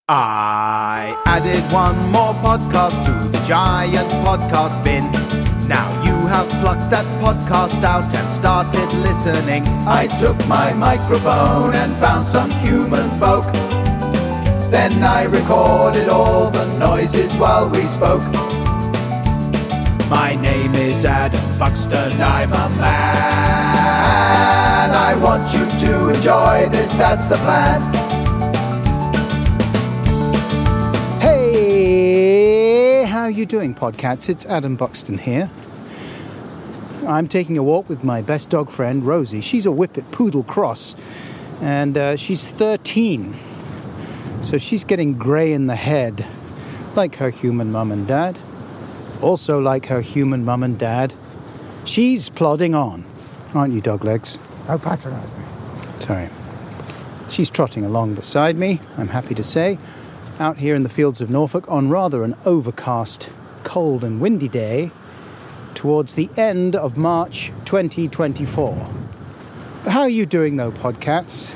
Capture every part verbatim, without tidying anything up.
I added one more podcast to the giant podcast bin. Now you have plucked that podcast out and started listening. I took my microphone and found some human folk. Then I recorded all the noises while we spoke. My name is Adam Buxton, I'm a man. I want you to enjoy this, that's the plan. Hey, how are you doing, Podcats? It's Adam Buxton here. I'm taking a walk with my best dog friend, Rosie. She's a Whippet Poodle Cross, and uh, she's thirteen. So she's getting grey in the head, like her human mum and dad. Also like her human mum and dad, she's plodding on. Aren't you, Doglegs? Don't patronise me. Sorry. She's trotting along beside me, I'm happy to say, out here in the fields of Norfolk on rather an overcast, cold and windy day towards the end of March twenty twenty-four. How are you doing, though, Podcats?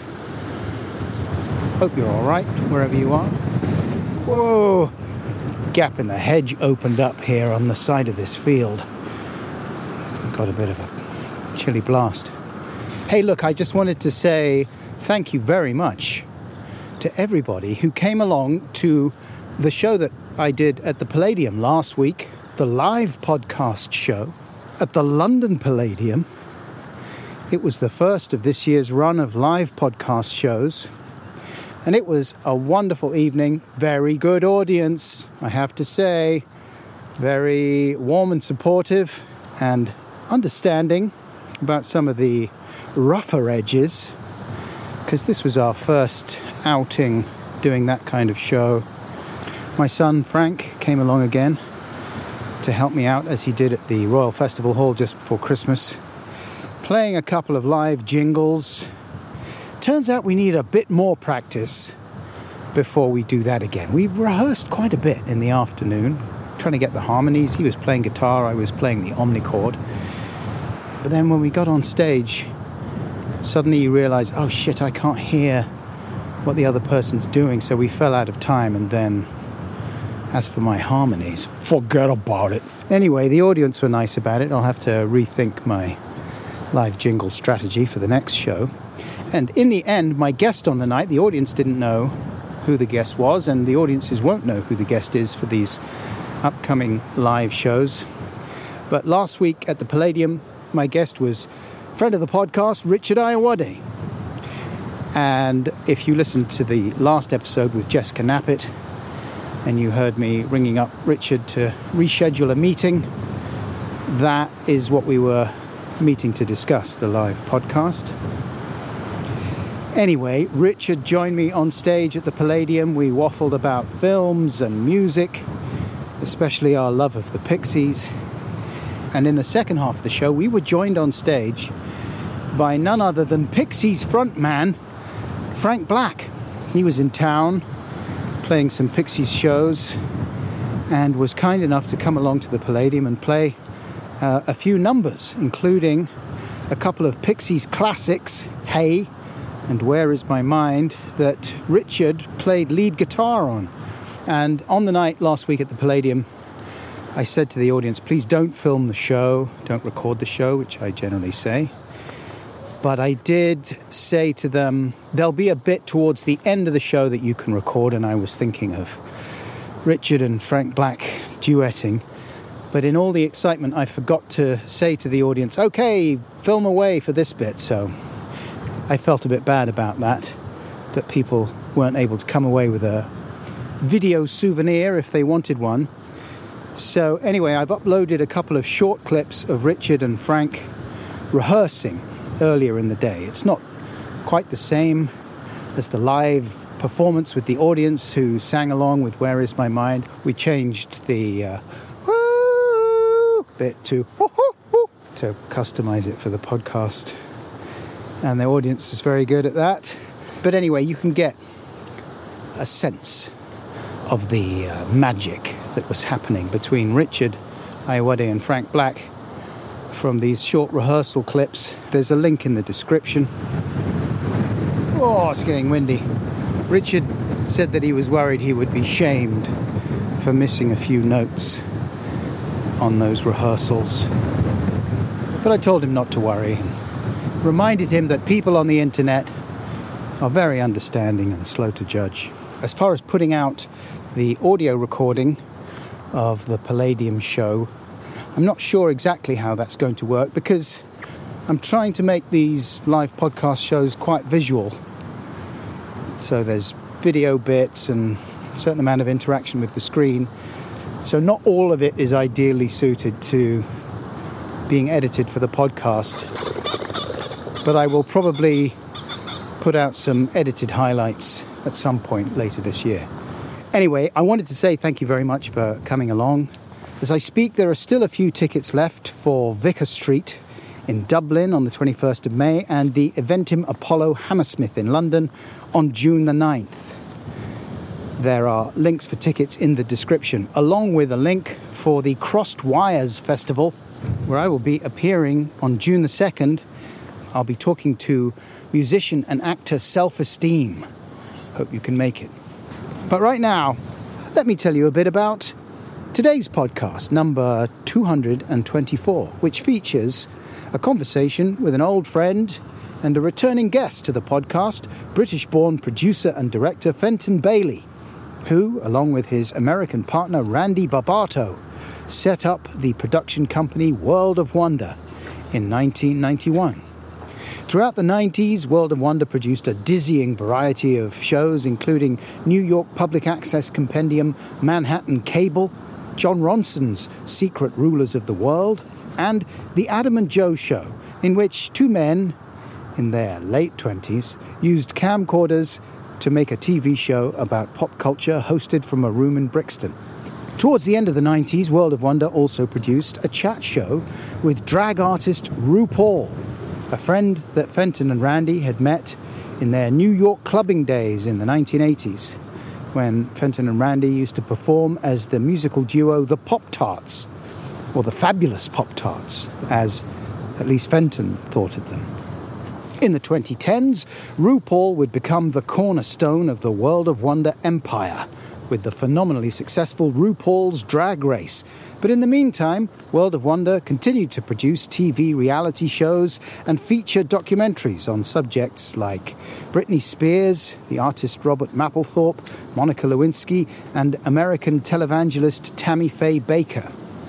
Hope you're all right, wherever you are. Whoa! Gap in the hedge opened up here on the side of this field. Got a bit of a chilly blast. Hey, look, I just wanted to say thank you very much to everybody who came along to the show that I did at the Palladium last week, the live podcast show at the London Palladium. It was the first of this year's run of live podcast shows. And it was a wonderful evening, very good audience, I have to say. Very warm and supportive and understanding about some of the rougher edges, because this was our first outing doing that kind of show. My son Frank came along again to help me out, as he did at the Royal Festival Hall just before Christmas, playing a couple of live jingles. Turns out we need a bit more practice before we do that again. We rehearsed quite a bit in the afternoon, trying to get the harmonies. He was playing guitar, I was playing the omnichord. But then when we got on stage, suddenly you realise, oh shit, I can't hear what the other person's doing, so we fell out of time. And then, as for my harmonies, forget about it. Anyway, the audience were nice about it. I'll have to rethink my live jingle strategy for the next show. And in the end, my guest on the night, the audience didn't know who the guest was, and the audiences won't know who the guest is for these upcoming live shows. But last week at the Palladium, my guest was friend of the podcast, Richard Ayoade. And if you listened to the last episode with Jessica Knappett, and you heard me ringing up Richard to reschedule a meeting, that is what we were meeting to discuss, the live podcast. Anyway, Richard joined me on stage at the Palladium. We waffled about films and music, especially our love of the Pixies. And in the second half of the show, we were joined on stage by none other than Pixies frontman Frank Black. He was in town playing some Pixies shows and was kind enough to come along to the Palladium and play uh, a few numbers, including a couple of Pixies classics, Hey and Where Is My Mind, that Richard played lead guitar on. And on the night last week at the Palladium, I said to the audience, please don't film the show, don't record the show, which I generally say. But I did say to them, there'll be a bit towards the end of the show that you can record, and I was thinking of Richard and Frank Black duetting. But in all the excitement, I forgot to say to the audience, okay, film away for this bit. So I felt a bit bad about that, that people weren't able to come away with a video souvenir if they wanted one. So anyway, I've uploaded a couple of short clips of Richard and Frank rehearsing earlier in the day. It's not quite the same as the live performance with the audience who sang along with Where Is My Mind. We changed the uh, woo bit to woo, woo, woo, to customize it for the podcast. And the audience is very good at that. But anyway, you can get a sense of the uh, magic that was happening between Richard Ayoade and Frank Black from these short rehearsal clips. There's a link in the description. Oh, it's getting windy. Richard said that he was worried he would be shamed for missing a few notes on those rehearsals. But I told him not to worry, and reminded him that people on the internet are very understanding and slow to judge. As far as putting out the audio recording of the Palladium show, I'm not sure exactly how that's going to work, because I'm trying to make these live podcast shows quite visual. So there's video bits and a certain amount of interaction with the screen. So not all of it is ideally suited to being edited for the podcast. But I will probably put out some edited highlights at some point later this year. Anyway, I wanted to say thank you very much for coming along. As I speak, there are still a few tickets left for Vicar Street in Dublin on the twenty-first of May and the Eventim Apollo Hammersmith in London on June the ninth. There are links for tickets in the description, along with a link for the Crossed Wires Festival, where I will be appearing on June the second. I'll be talking to musician and actor Self-Esteem. Hope you can make it. But right now, let me tell you a bit about today's podcast, number two hundred twenty-four, which features a conversation with an old friend and a returning guest to the podcast, British-born producer and director Fenton Bailey, who, along with his American partner Randy Barbato, set up the production company World of Wonder in nineteen ninety-one. Throughout the nineties, World of Wonder produced a dizzying variety of shows, including New York Public Access Compendium, Manhattan Cable, John Ronson's Secret Rulers of the World, and The Adam and Joe Show, in which two men in their late twenties used camcorders to make a T V show about pop culture hosted from a room in Brixton. Towards the end of the nineties, World of Wonder also produced a chat show with drag artist RuPaul, a friend that Fenton and Randy had met in their New York clubbing days in the nineteen eighties, when Fenton and Randy used to perform as the musical duo The Pop-Tarts, or the Fabulous Pop-Tarts, as at least Fenton thought of them. In the twenty tens, RuPaul would become the cornerstone of the World of Wonder empire, with the phenomenally successful RuPaul's Drag Race. But in the meantime, World of Wonder continued to produce T V reality shows and feature documentaries on subjects like Britney Spears, the artist Robert Mapplethorpe, Monica Lewinsky, and American televangelist Tammy Faye Baker.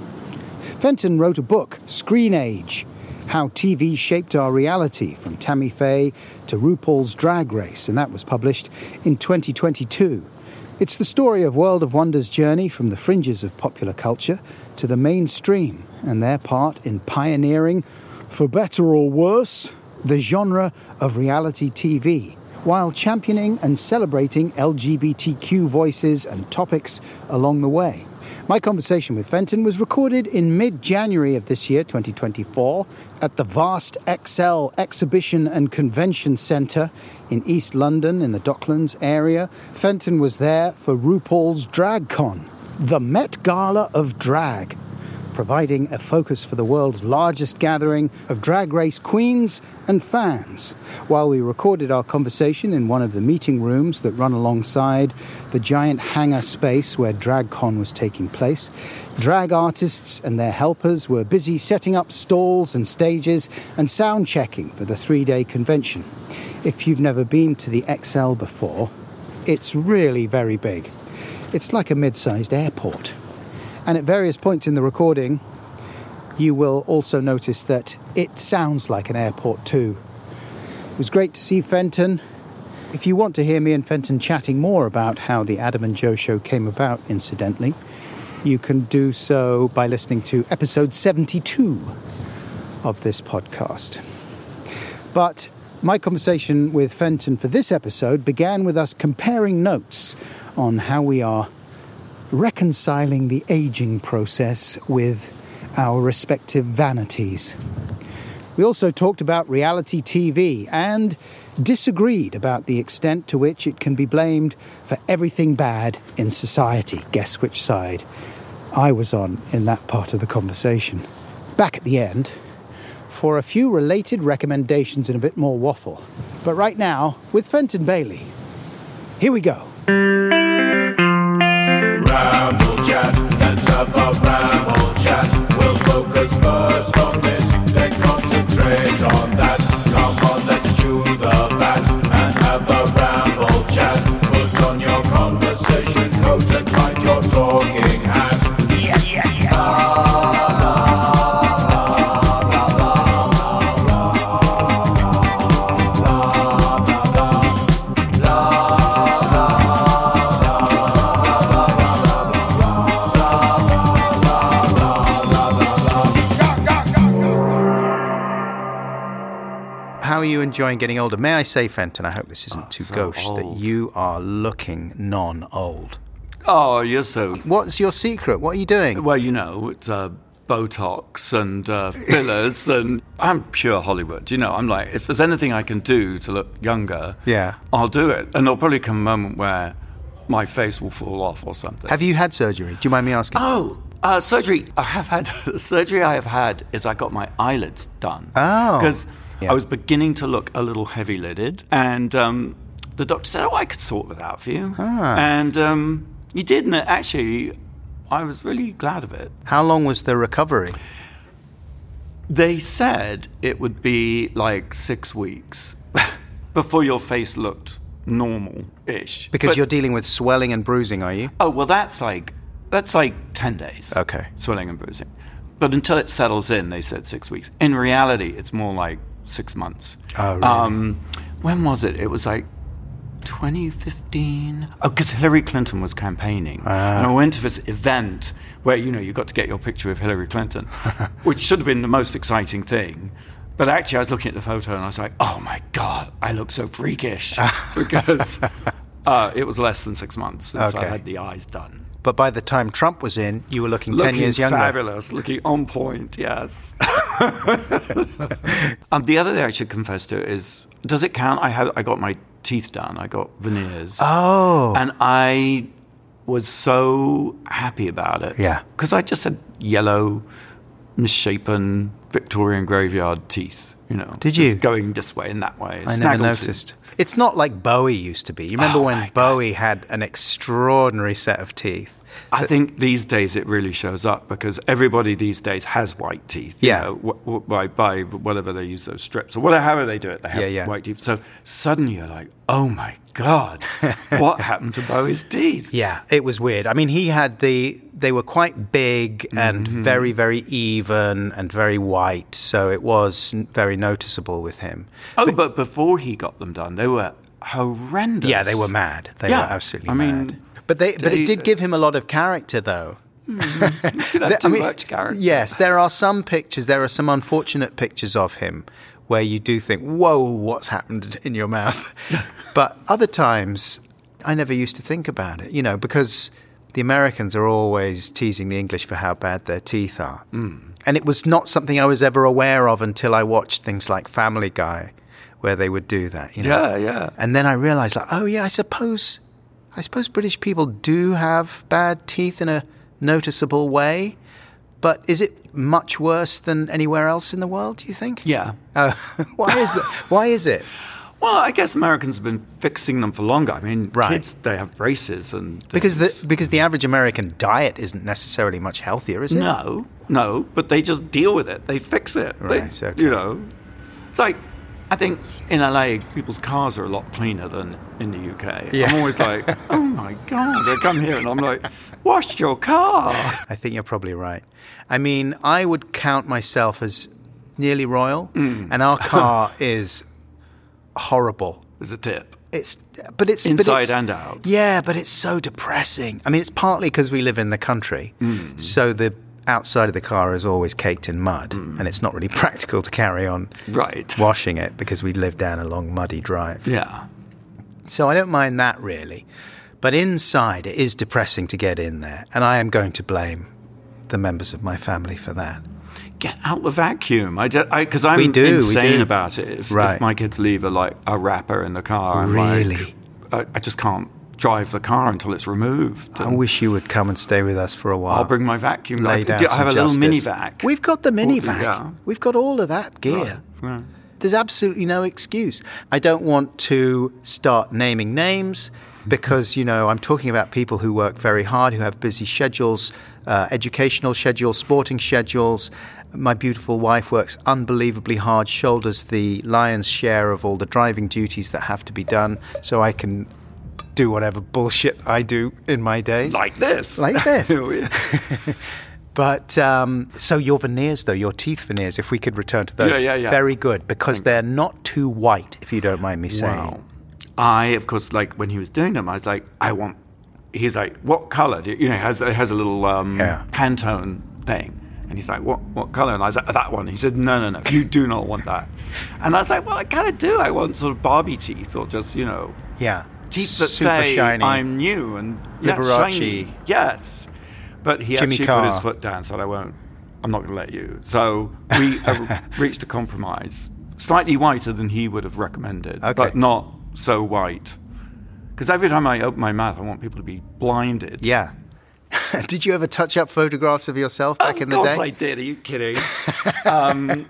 Fenton wrote a book, Screen Age, How T V Shaped Our Reality, from Tammy Faye to RuPaul's Drag Race, and that was published in twenty twenty-two. It's the story of World of Wonder's journey from the fringes of popular culture to the mainstream, and their part in pioneering, for better or worse, the genre of reality T V, while championing and celebrating L G B T Q voices and topics along the way. My conversation with Fenton was recorded in mid-January of this year, twenty twenty-four, at the vast X L Exhibition and Convention Centre in East London in the Docklands area. Fenton was there for RuPaul's DragCon, the Met Gala of drag, providing a focus for the world's largest gathering of drag race queens and fans. While we recorded our conversation in one of the meeting rooms that run alongside the giant hangar space where DragCon was taking place, drag artists and their helpers were busy setting up stalls and stages and sound checking for the three-day convention. If you've never been to the X L before, it's really very big. It's like a mid-sized airport. And at various points in the recording, you will also notice that it sounds like an airport too. It was great to see Fenton. If you want to hear me and Fenton chatting more about how the Adam and Joe Show came about, incidentally, you can do so by listening to episode seventy-two of this podcast. But my conversation with Fenton for this episode began with us comparing notes on how we are reconciling the aging process with our respective vanities. We also talked about reality T V and disagreed about the extent to which it can be blamed for everything bad in society. Guess which side I was on in that part of the conversation. Back at the end for a few related recommendations and a bit more waffle. But right now, with Fenton Bailey, here we go. Ramble chat, let's have a ramble chat. We'll focus first on this, then concentrate on that. Come on, let's chew the fat and have a ramble chat. Put on your conversation coat and find your talking hat. Yes, yes, yes. How are you enjoying getting older? May I say, Fenton, I hope this isn't Oh, too so gauche, that old. you are looking non-old. Oh, you're so... What's your secret? What are you doing? Well, you know, it's uh, Botox and uh, fillers, and I'm pure Hollywood. You know, I'm like, if there's anything I can do to look younger, Yeah. I'll do it. And there'll probably come a moment where my face will fall off or something. Have you had surgery? Do you mind me asking? Oh, uh, surgery. I have had... surgery I have had is I got my eyelids done. Oh. Because Yeah. I was beginning to look a little heavy-lidded, and um, the doctor said, oh, I could sort that out for you. Ah. And um, you did, and it actually, I was really glad of it. How long was the recovery? They said it would be like six weeks before your face looked normal-ish. Because But- you're dealing with swelling and bruising, are you? Oh, well, that's like, that's like ten days. Okay. Swelling and bruising. But until it settles in, they said six weeks. In reality, it's more like six months. Oh, really? Um, when was it? It was like twenty fifteen. Oh, because Hillary Clinton was campaigning. Ah. And I went to this event where, you know, you got to get your picture with Hillary Clinton, which should have been the most exciting thing. But actually, I was looking at the photo and I was like, oh, my God, I look so freakish. Because uh, it was less than six months since Okay. I had the eyes done. But by the time Trump was in, you were looking, Looking ten years younger. fabulous, looking on point, yes. um, the other thing I should confess to is, does it count? I had I got my teeth done. I got veneers. Oh. And I was so happy about it. Yeah. Because I just had yellow, misshapen Victorian graveyard teeth, you know. Did just you? going this way and that way. I never Snaggletooth. noticed. It's not like Bowie used to be. You remember Oh, when my God. Bowie had an extraordinary set of teeth? I think these days it really shows up because everybody these days has white teeth. You Yeah. know, w- w- by, by whatever they use those strips or whatever however they do it, they have Yeah, yeah. white teeth. So suddenly you're like, oh my God, what happened to Bowie's teeth? Yeah, it was weird. I mean, he had the, they were quite big and Mm-hmm. very, very even and very white. So it was n- very noticeable with him. Oh, but before he got them done, they were horrendous. Yeah, they were mad. They Yeah, were absolutely I mean, mad. But they, but it they- did give him a lot of character, though. You could have There- too much character. Yes, there are some pictures, there are some unfortunate pictures of him where you do think, whoa, what's happened in your mouth? But other times, I never used to think about it, you know, because the Americans are always teasing the English for how bad their teeth are. Mm. And it was not something I was ever aware of until I watched things like Family Guy, where they would do that, you know. Yeah, yeah. And then I realized, like, oh, yeah, I suppose... I suppose British people do have bad teeth in a noticeable way, but is it much worse than anywhere else in the world, do you think? Yeah. Oh, why is that? Why is it? Well, I guess Americans have been fixing them for longer. I mean, Right. kids, they have braces and... Because things. the because the average American diet isn't necessarily much healthier, is it? No, no, but they just deal with it. They fix it. They- Right, okay. You know, it's like, I think in L A, people's cars are a lot cleaner than in the U K. Yeah. I'm always like, oh my God, they come here and I'm like, wash your car. I think you're probably right. I mean, I would count myself as nearly royal, Mm. and our car is horrible. There's a tip. It's, but it's but Inside it's- and out. Yeah, but it's so depressing. I mean, it's partly because we live in the country, Mm. so the outside of the car is always caked in mud, Mm. and it's not really practical to carry on Right. washing it because we live down a long muddy drive. Yeah. So I don't mind that really, but inside it is depressing to get in there, and I am going to blame the members of my family for that. Get out the vacuum. I because I'm We do, we insane do. about it. If, Right. if my kids leave a like a wrapper in the car, I'm Really? like, I, I just can't drive the car until it's removed. I wish you would come and stay with us for a while. I'll bring my vacuum. Lay I, down do- I some have a little justice. mini vac. We've got the mini Oh, vac. yeah. We've got all of that gear. Right. There's absolutely no excuse. I don't want to start naming names, because, you know, I'm talking about people who work very hard, who have busy schedules, uh, educational schedules, sporting schedules. My beautiful wife works unbelievably hard, shoulders the lion's share of all the driving duties that have to be done, so I can do whatever bullshit I do in my days. Like this. Like this. But, um, so your veneers, though, your teeth veneers, if we could return to those, yeah, yeah, yeah. very good, because they're not too white, if you don't mind me saying. Wow. I, of course, like, when he was doing them, I was like, I want, he's like, what colour? Do you, you know, it has, it has a little um, yeah. Pantone thing. And he's like, what what colour? And I was like, that one. He said, no, no, no, you do not want that. And I was like, well, I kind of do. I want sort of Barbie teeth or just, you know, yeah. teeth that Super say shiny. I'm new and yeah, Liberace. shiny. Yes. But he Jimmy actually Carr. put his foot down and said, I won't. I'm not going to let you. So we uh, reached a compromise. Slightly whiter than he would have recommended, okay. but not so white. Because every time I open my mouth, I want people to be blinded. Yeah. Did you ever touch up photographs of yourself back of in the day? Of course I did. Are you kidding? um,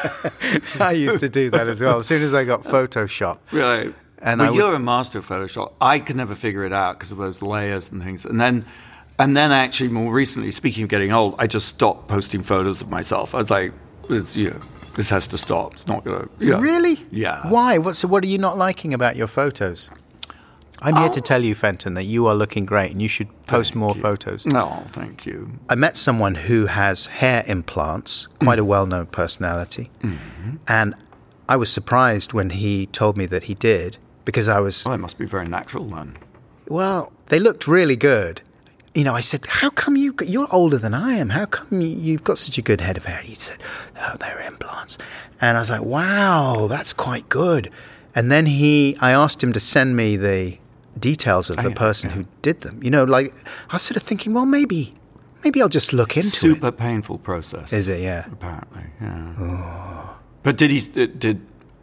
I used to do that as well. As soon as I got Photoshop. Really? And well, I would... you're a master of Photoshop. I could never figure it out because of those layers and things. And then, and then actually more recently, speaking of getting old, I just stopped posting photos of myself. I was like, it's, you know, this has to stop. It's not going to... Yeah. Really? Yeah. Why? What, so what are you not liking about your photos? I'm here oh. to tell you, Fenton, that you are looking great and you should post thank more you. photos. No, thank you. I met someone who has hair implants, quite mm. a well-known personality, mm-hmm. and I was surprised when he told me that he did, because I was... Well, it must be very natural then. Well, they looked really good. You know, I said, how come you, you're older than I am, how come you've got such a good head of hair? He said, oh, they're implants. And I was like, wow, that's quite good. And then he, I asked him to send me the details of the oh, yeah, person yeah. who did them. You know, like, I was sort of thinking, well, maybe, maybe I'll just look into Super it. Super painful process. Is it? Yeah. Apparently, yeah. Oh. But did he, did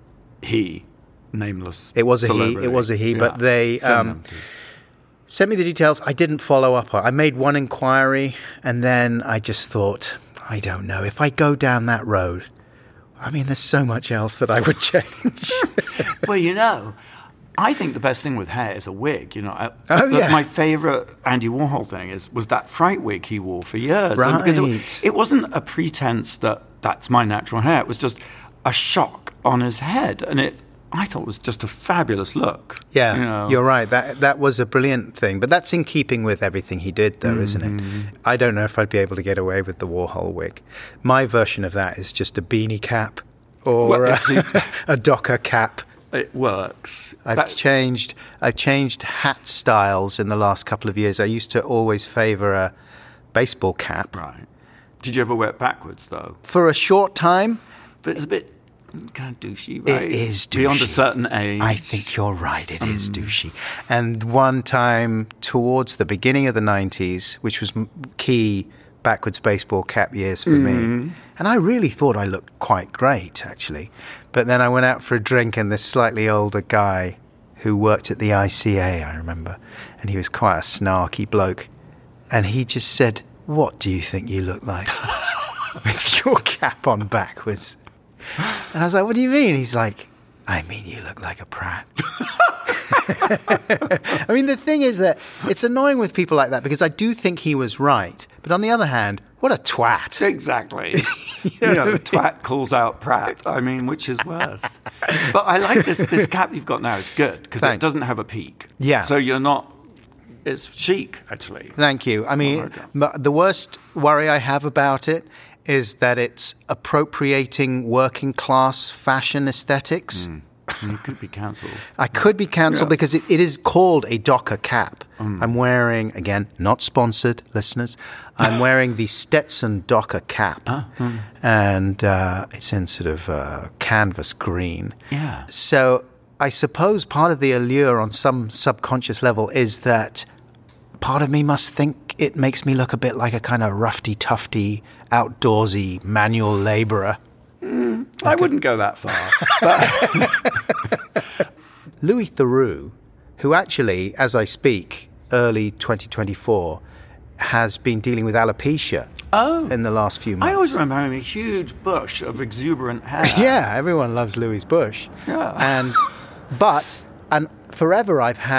he, nameless It was a celebrity. he, it was a he, yeah. but they um, sent me the details. I didn't follow up on I made one inquiry, and then I just thought, I don't know, if I go down that road, I mean, there's so much else that I would change. Well, you know, I think the best thing with hair is a wig. You know, I, oh, yeah. my favourite Andy Warhol thing is was that fright wig he wore for years. Right. And because it, it wasn't a pretense that that's my natural hair. It was just a shock on his head, and it I thought was just a fabulous look. Yeah, you know? You're right. That that was a brilliant thing. But that's in keeping with everything he did, though, mm-hmm. isn't it? I don't know if I'd be able to get away with the Warhol wig. My version of that is just a beanie cap or well, a, a Docker cap. It works. I've that, changed. I've changed hat styles in the last couple of years. I used to always favour a baseball cap. Right. Did you ever wear it backwards, though? For a short time. But it's a bit kind of douchey, right? It is douchey. Beyond a certain age. I think you're right. It mm. is douchey. And one time towards the beginning of the nineties, which was key backwards baseball cap years for mm. me, and I really thought I looked quite great, actually. But then I went out for a drink, and this slightly older guy who worked at the I C A, I remember, and he was quite a snarky bloke, and he just said, "What do you think you look like with your cap on backwards?" And I was like, what do you mean? He's like, I mean, you look like a prat. I mean, the thing is that it's annoying with people like that because I do think he was right. But on the other hand, what a twat. Exactly. you know, you know the twat calls out prat. I mean, which is worse? But I like this this cap you've got now. It's good because it doesn't have a peak. Yeah. So you're not, it's chic, actually. Thank you. I mean, oh, the worst worry I have about it is that it's appropriating working class fashion aesthetics. Mm. You could be cancelled. I could be cancelled yeah. because it, it is called a Docker cap. Mm. I'm wearing, again, not sponsored, listeners, I'm wearing the Stetson Docker cap. Ah, mm. And uh, it's in sort of uh, canvas green. Yeah. So I suppose part of the allure on some subconscious level is that part of me must think it makes me look a bit like a kind of roughy-tufty, outdoorsy manual labourer. Mm, like I wouldn't a... go that far. But... Louis Theroux, who actually, as I speak, early twenty twenty-four, has been dealing with alopecia oh. in the last few months. I always remember having a huge bush of exuberant hair. Yeah, everyone loves Louis' bush. Yeah. And, but, and forever I've had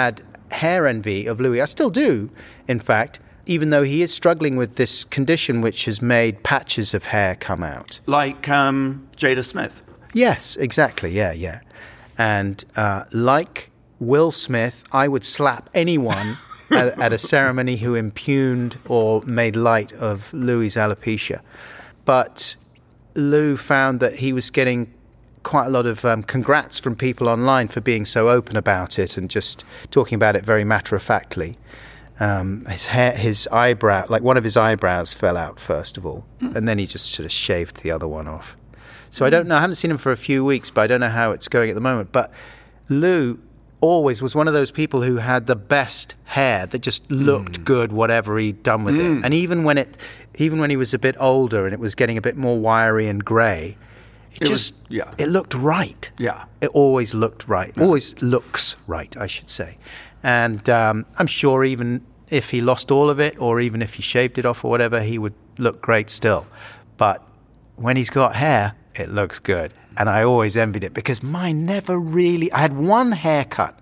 hair envy of Louis. I still do, in fact, even though he is struggling with this condition which has made patches of hair come out. Like um, Jada Smith. Yes, exactly. Yeah, yeah. And uh, like Will Smith, I would slap anyone at, at a ceremony who impugned or made light of Louis' alopecia. But Lou found that he was getting quite a lot of um, congrats from people online for being so open about it and just talking about it very matter-of-factly. Um, his hair, his eyebrow, like one of his eyebrows fell out first of all, mm. and then he just sort of shaved the other one off. So mm. I don't know, I haven't seen him for a few weeks, but I don't know how it's going at the moment. But Lou always was one of those people who had the best hair that just looked mm. good, whatever he'd done with mm. it. And even when it, even when he was a bit older and it was getting a bit more wiry and grey, it, it just, was, yeah. it looked right. Yeah. It always looked right. Yeah. Always looks right, I should say. And um, I'm sure even if he lost all of it or even if he shaved it off or whatever, he would look great still. But when he's got hair, it looks good. And I always envied it because mine never really... I had one haircut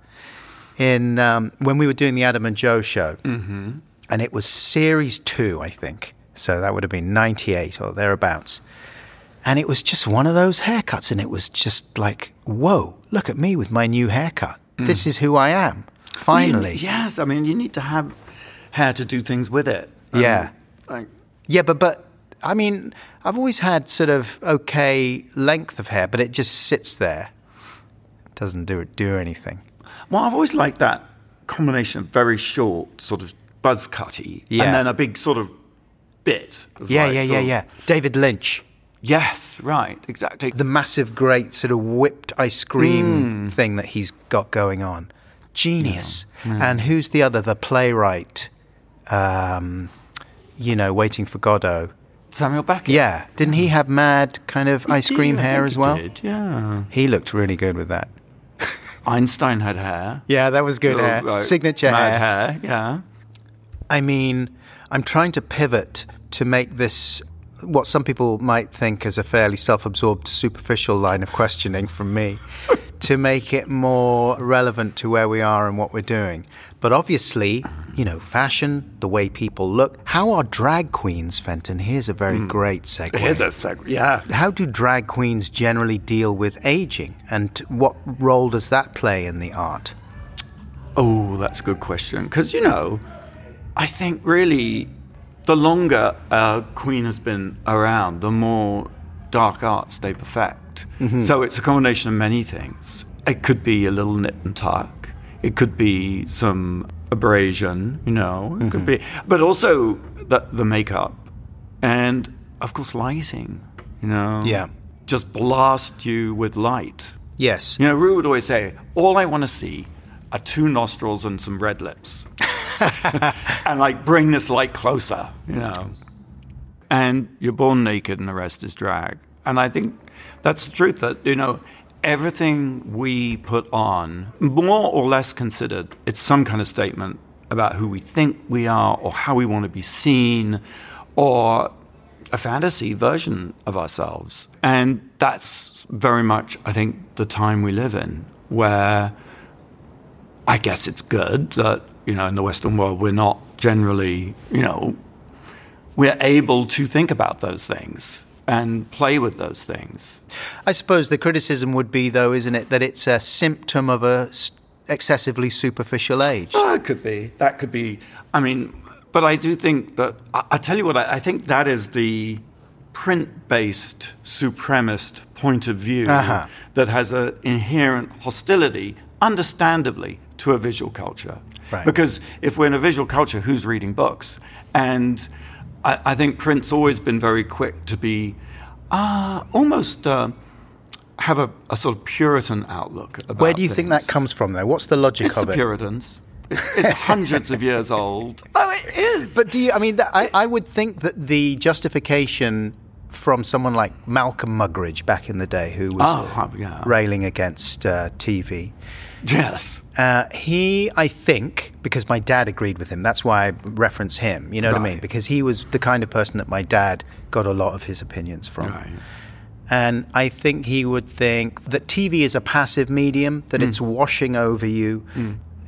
in um, when we were doing the Adam and Joe show. Mm-hmm. And it was series two, I think. So that would have been ninety-eight or thereabouts. And it was just one of those haircuts. And it was just like, whoa, look at me with my new haircut. Mm. This is who I am. Finally. Well, you, yes, I mean, you need to have hair to do things with it. Um, yeah. Like, yeah, but, but, I mean, I've always had sort of okay length of hair, but it just sits there. It doesn't do, do anything. Well, I've always liked that combination of very short, sort of buzz cutty, yeah. and then a big sort of bit. Of yeah, like, yeah, yeah, of, yeah. David Lynch. Yes, right, exactly. The massive, great sort of whipped ice cream mm. thing that he's got going on. Genius. Yeah. Yeah. And who's the other, the playwright, um, you know, Waiting for Godot? Samuel Beckett. Yeah. Didn't he have mad kind of he ice did, cream I hair think as he well? Did, yeah. He looked really good with that. Einstein had hair. Yeah, that was good Little, hair. like, Signature mad hair. hair. Yeah. I mean, I'm trying to pivot to make this what some people might think is a fairly self-absorbed, superficial line of questioning from me to make it more relevant to where we are and what we're doing. But obviously, you know, fashion, the way people look. How are drag queens, Fenton? Here's a very mm. great segue. Here's a segue, yeah. How do drag queens generally deal with aging? And what role does that play in the art? Oh, that's a good question. Because, you know, I think really the longer a queen has been around, the more dark arts they perfect. Mm-hmm. So it's a combination of many things. It could be a little nip and tuck. It could be some abrasion, you know. It mm-hmm. could be, but also the, the makeup, and of course lighting. You know, yeah, just blast you with light. Yes, you know. Rue would always say, "All I want to see are two nostrils and some red lips," and like bring this light closer, you know. And you're born naked, and the rest is drag. And I think that's the truth. That you know. Everything we put on, more or less considered, it's some kind of statement about who we think we are or how we want to be seen or a fantasy version of ourselves. And that's very much, I think, the time we live in, where I guess it's good that, you know, in the Western world, we're not generally, you know, we're able to think about those things and play with those things. I suppose the criticism would be, though, isn't it, that it's a symptom of a excessively superficial age? Oh, it could be. That could be. I mean, but I do think that, I, I tell you what, I, I think that is the print-based supremacist point of view uh-huh. that has an inherent hostility, understandably, to a visual culture. Right. Because if we're in a visual culture, who's reading books? And I, I think print's always been very quick to be uh, almost uh, have a, a sort of Puritan outlook about Where do you things. think that comes from, though? What's the logic it's of the it? Puritans. It's, it's hundreds of years old. Oh, it is. But do you, I mean, th- I, I would think that the justification from someone like Malcolm Muggeridge back in the day, who was oh, yeah. railing against uh, T V. Yes. Uh, he, I think, because my dad agreed with him, that's why I reference him, you know right. what I mean? Because he was the kind of person that my dad got a lot of his opinions from. Right. And I think he would think that T V is a passive medium, that mm. it's washing over you. Mm.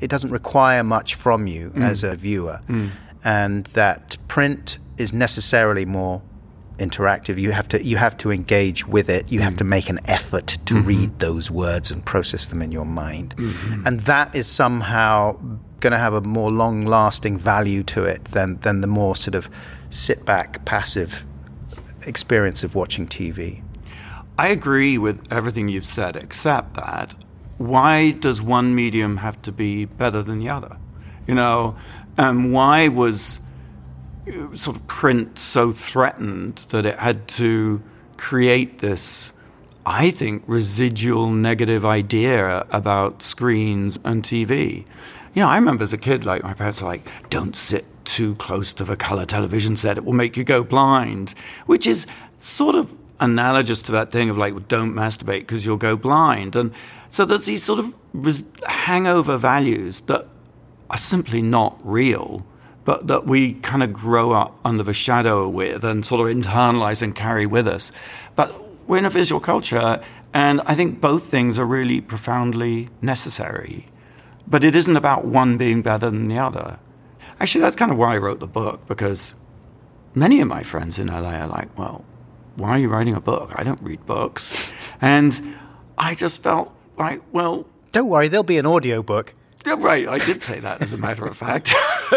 it doesn't require much from you Mm. as a viewer, Mm. and that print is necessarily more interactive. You have to you have to engage with it. You have to make an effort to Mm-hmm. read those words and process them in your mind, Mm-hmm. and that is somehow going to have a more long-lasting value to it than than the more sort of sit-back, passive experience of watching T V. I agree with everything you've said, except that why does one medium have to be better than the other? You know, um, why was uh, sort of print so threatened that it had to create this, I think, residual negative idea about screens and T V? You know, I remember as a kid, like, my parents were like, don't sit too close to the color television set, it will make you go blind, which is sort of analogous to that thing of like, well, don't masturbate because you'll go blind. And so there's these sort of res- hangover values that are simply not real, but that we kind of grow up under the shadow with and sort of internalize and carry with us. But we're in a visual culture, and I think both things are really profoundly necessary. But it isn't about one being better than the other. Actually, that's kind of why I wrote the book, because many of my friends in L A are like, well, why are you writing a book? I don't read books. And I just felt like, well... Don't worry, there'll be an audiobook. Yeah, right, I did say that, as a matter of fact.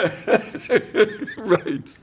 Right.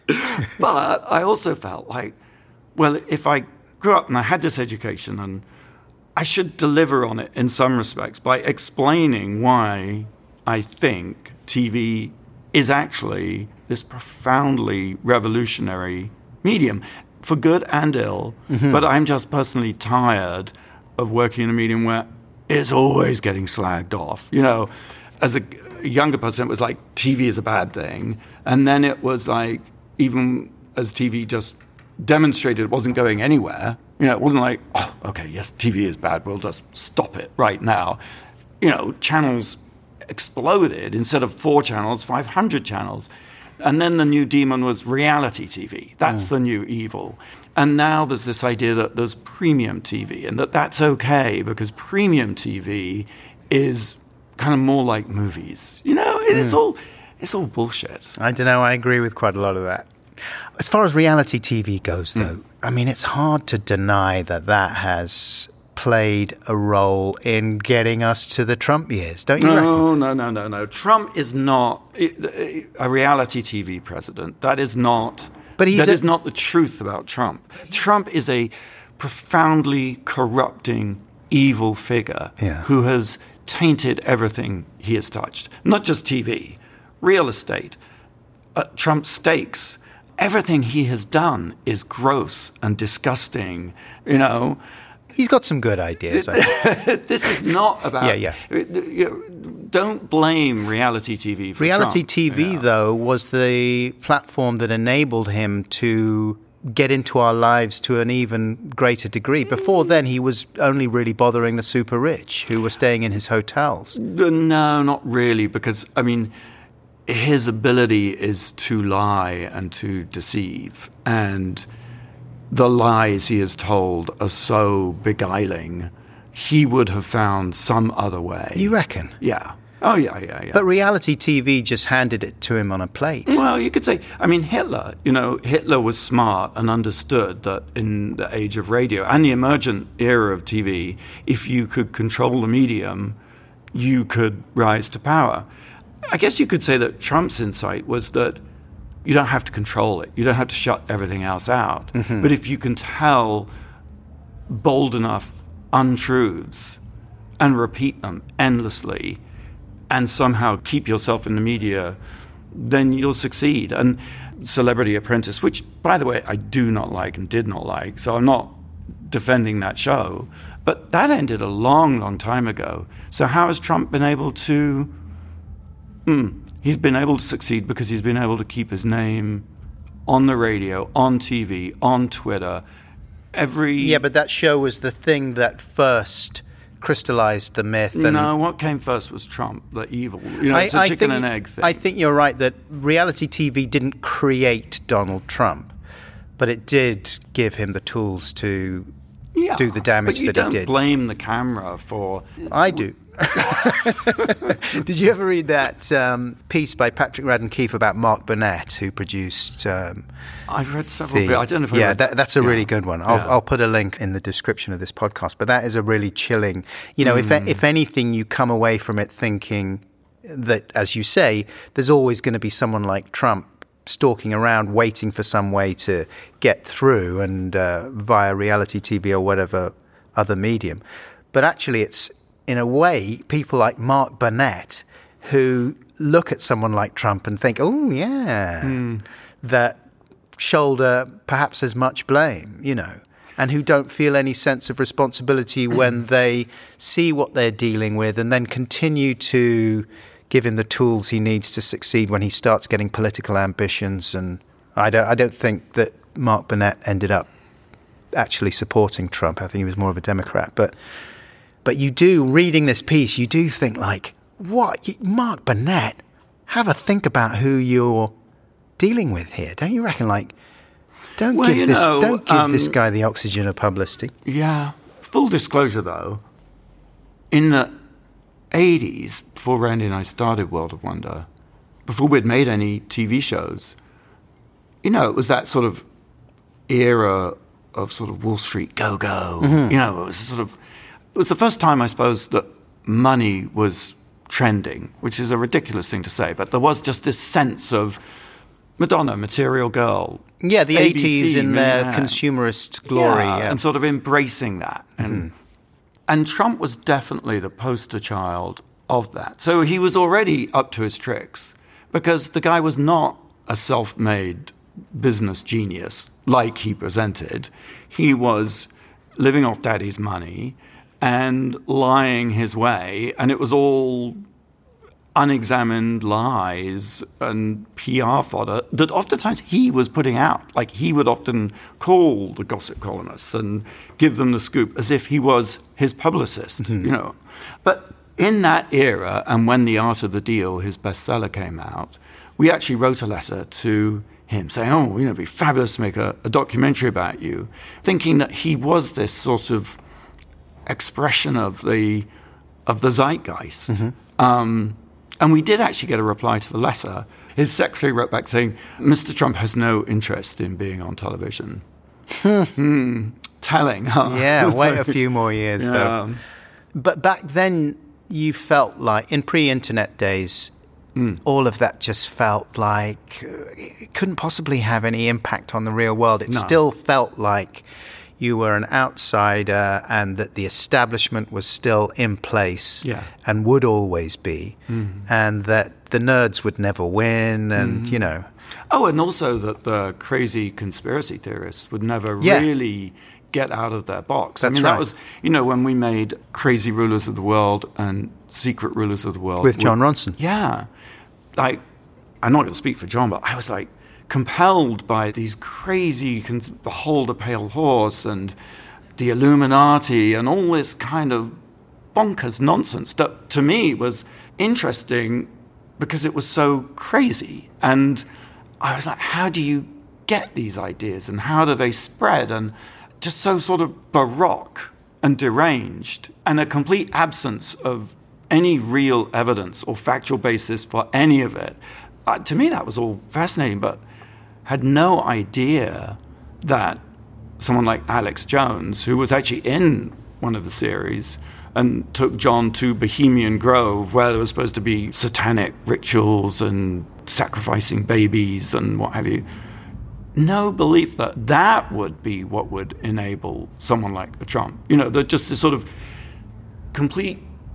But I also felt like, well, if I grew up and I had this education, and I should deliver on it in some respects by explaining why I think T V is actually this profoundly revolutionary medium, for good and ill. Mm-hmm. But I'm just personally tired of working in a medium where it's always getting slagged off. You know, as a younger person, it was like T V is a bad thing. And then it was like, even as T V just demonstrated it wasn't going anywhere, you know, it wasn't like, oh, okay, yes, T V is bad, we'll just stop it right now. You know, channels exploded. Instead of four channels, five hundred channels. And then the new demon was reality T V. That's mm. the new evil. And now there's this idea that there's premium T V, and that that's okay because premium T V is kind of more like movies. You know, it's mm. all it's all bullshit. I don't know. I agree with quite a lot of that. As far as reality T V goes, though, mm. I mean, it's hard to deny that that has played a role in getting us to the Trump years, don't you no, reckon? No, no, no, no, no. Trump is not a reality T V president. That is not... But he's that a- is not the truth about Trump. Trump is a profoundly corrupting, evil figure yeah. who has tainted everything he has touched. Not just T V, real estate, uh, Trump's stakes. Everything he has done is gross and disgusting, you know. He's got some good ideas. I think. This is not about... Yeah, yeah. Don't blame reality T V for Reality Trump. T V, yeah. though, was the platform that enabled him to get into our lives to an even greater degree. Before then, he was only really bothering the super rich who were staying in his hotels. No, not really, because, I mean, his ability is to lie and to deceive, and the lies he has told are so beguiling, he would have found some other way. You reckon? Yeah. Oh, yeah, yeah, yeah. But reality T V just handed it to him on a plate. Well, you could say, I mean, Hitler, you know, Hitler was smart and understood that in the age of radio and the emergent era of T V, if you could control the medium, you could rise to power. I guess you could say that Trump's insight was that you don't have to control it. You don't have to shut everything else out. Mm-hmm. But if you can tell bold enough untruths and repeat them endlessly and somehow keep yourself in the media, then you'll succeed. And Celebrity Apprentice, which, by the way, I do not like and did not like, so I'm not defending that show, but that ended a long, long time ago. So how has Trump been able to... Mm, he's been able to succeed because he's been able to keep his name on the radio, on T V, on Twitter, every... Yeah, but that show was the thing that first crystallized the myth. And no, what came first was Trump, the evil. You know, it's a I, I chicken think, and egg thing. I think you're right that reality T V didn't create Donald Trump, but it did give him the tools to yeah, do the damage but you that don't he did. blame the camera for... I do. Did you ever read that um, piece by Patrick Radden Keefe about Mark Burnett, who produced... Um, I've read several the, bits. I don't know if I Yeah, read, that, that's a yeah. really good one. I'll, Yeah. I'll put a link in the description of this podcast. But that is a really chilling... You know, Mm. if if anything, you come away from it thinking that, as you say, there's always going to be someone like Trump stalking around waiting for some way to get through and uh, via reality T V or whatever other medium. But actually, it's, in a way, people like Mark Burnett who look at someone like Trump and think, oh, yeah, Mm. that shoulder perhaps as much blame, you know, and who don't feel any sense of responsibility when they see what they're dealing with and then continue to give him the tools he needs to succeed when he starts getting political ambitions. And I don't, I don't think that Mark Burnett ended up actually supporting Trump. I think he was more of a Democrat. But but you do, reading this piece, you do think like, what? You- Mark Burnett, have a think about who you're dealing with here. Don't you reckon? Like, don't Well, give you this know, don't give um, this guy the oxygen of publicity. Yeah. Full disclosure, though, in the eighties, before Randy and I started World of Wonder, before we'd made any T V shows, you know, it was that sort of era of sort of Wall Street go-go. Mm-hmm. You know, it was sort of, it was the first time, I suppose, that money was trending, which is a ridiculous thing to say, but there was just this sense of Madonna, Material Girl. Yeah, the A B C, eighties in their millionaire. consumerist glory. Yeah, Yeah, and sort of embracing that. And, and Trump was definitely the poster child of that. So he was already up to his tricks because the guy was not a self-made business genius like he presented. He was living off daddy's money and lying his way, and it was all unexamined lies and P R fodder that oftentimes he was putting out. Like, he would often call the gossip columnists and give them the scoop as if he was his publicist, Mm-hmm. you know. But in that era, and when The Art of the Deal, his bestseller, came out, we actually wrote a letter to him saying, oh, you know, it'd be fabulous to make a, a documentary about you, thinking that he was this sort of expression of the of the zeitgeist. Mm-hmm. Um, and we did actually get a reply to the letter. His secretary wrote back saying, Mister Trump has no interest in being on television. Hmm. Telling, huh? yeah. Wait a few more years, though. Yeah. But back then, you felt like, in pre-internet days, Mm. all of that just felt like uh, it couldn't possibly have any impact on the real world. It No. still felt like you were an outsider and that the establishment was still in place Yeah. and would always be, Mm. and that the nerds would never win, and, Mm-hmm. you know. Oh, and also that the crazy conspiracy theorists would never Yeah. really get out of their box. That's I mean, right. that was, you know, when we made Crazy Rulers of the World and Secret Rulers of the World. With John Ronson. Yeah. Like, I'm not going to speak for John, but I was like compelled by these crazy, cons- Behold a Pale Horse and the Illuminati and all this kind of bonkers nonsense that to me was interesting because it was so crazy. And I was like, how do you get these ideas and how do they spread? And just so sort of baroque and deranged, and a complete absence of any real evidence or factual basis for any of it. Uh, to me, that was all fascinating, but had no idea that someone like Alex Jones, who was actually in one of the series and took John to Bohemian Grove, where there was supposed to be satanic rituals and sacrificing babies and what have you, no belief that that would be what would enable someone like a Trump. You know, the, just this sort of complete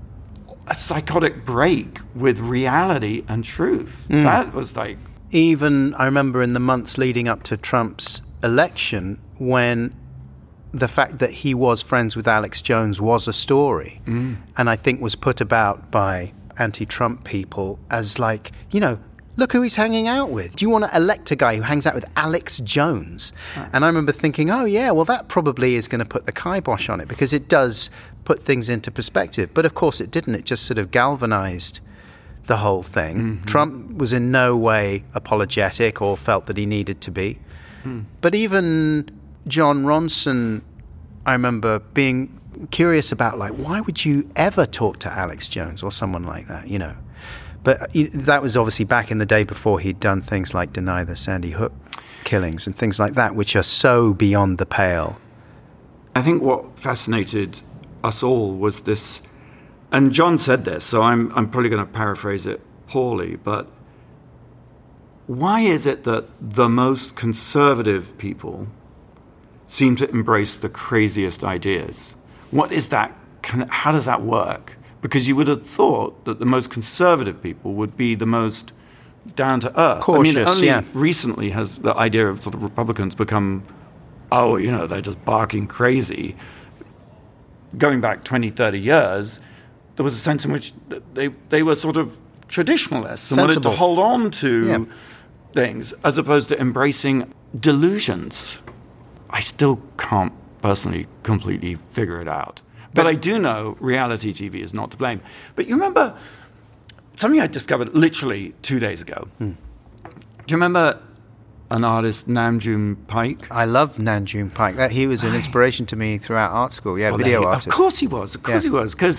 a psychotic break with reality and truth. Mm. That was like... Even, I remember in the months leading up to Trump's election, when the fact that he was friends with Alex Jones was a story, Mm. and I think was put about by anti-Trump people as like, you know, look who he's hanging out with. Do you want to elect a guy who hangs out with Alex Jones? Right. And I remember thinking, oh, yeah, well, that probably is going to put the kibosh on it because it does put things into perspective. But, of course, it didn't. It just sort of galvanized the whole thing. Mm-hmm. Trump was in no way apologetic or felt that he needed to be. Mm. But even John Ronson, I remember being curious about, like, why would you ever talk to Alex Jones or someone like that, you know? But uh, that was obviously back in the day before he'd done things like deny the Sandy Hook killings and things like that, which are so beyond the pale. I think what fascinated us all was this, and John said this, so I'm I'm probably going to paraphrase it poorly, but why is it that the most conservative people seem to embrace the craziest ideas? What is that? Can, how does that work? Because you would have thought that the most conservative people would be the most down to earth. Cautious, I mean, only yeah. recently has the idea of sort of Republicans become, oh, you know, they're just barking crazy. Going back twenty, thirty years, there was a sense in which they they were sort of traditionalists and wanted to hold on to yeah. things as opposed to embracing delusions. I still can't personally completely figure it out. But, but I do know reality T V is not to blame. But you remember something I discovered literally two days ago. Hmm. Do you remember an artist, Nam June Paik? I love Nam June Paik. That, he was an inspiration to me throughout art school. Yeah, well, video they, artist. Of course he was. Of course yeah. he was. Because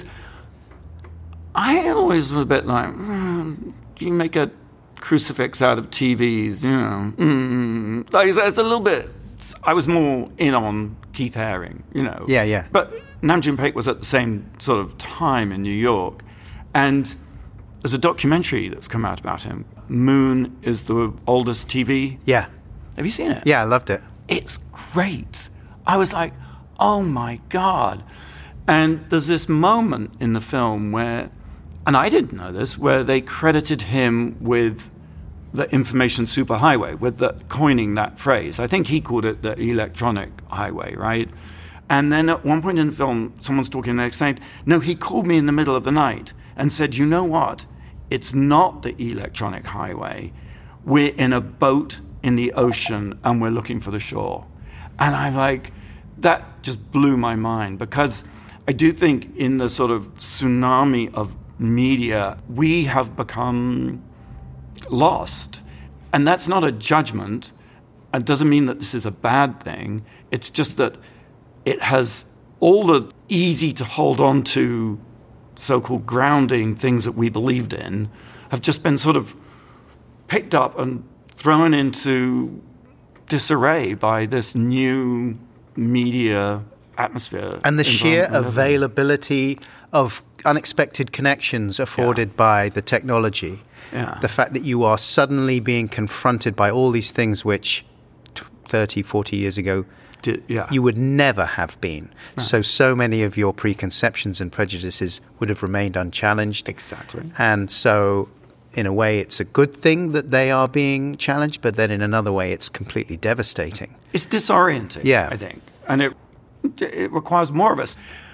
I always was a bit like, mm, you make a crucifix out of T Vs, you know. Mm. Like, it's a little bit... I was more in on Keith Haring, you know. Yeah, yeah. But Nam June Paik was at the same sort of time in New York. And there's a documentary that's come out about him. Moon is the oldest T V. Yeah. Have you seen it? Yeah, I loved it. It's great. I was like, oh my God. And there's this moment in the film where, and I didn't know this, where they credited him with the information superhighway, with the coining that phrase. I think he called it the electronic highway, right? And then at one point in the film, someone's talking and they explained, no, he called me in the middle of the night and said, you know what? It's not the electronic highway. We're in a boat in the ocean and we're looking for the shore. And I'm like, that just blew my mind, because I do think in the sort of tsunami of media, we have become lost. And that's not a judgment. It doesn't mean that this is a bad thing. It's just that it has all the easy to hold on to so-called grounding things that we believed in have just been sort of picked up and thrown into disarray by this new media atmosphere. And the sheer availability of unexpected connections afforded yeah. by the technology. Yeah. The fact that you are suddenly being confronted by all these things which thirty, forty years ago Did, yeah. you would never have been. No. So, so many of your preconceptions and prejudices would have remained unchallenged. Exactly. And so, in a way, it's a good thing that they are being challenged, but then in another way, it's completely devastating. It's disorienting, yeah. I think. And it it requires more of us.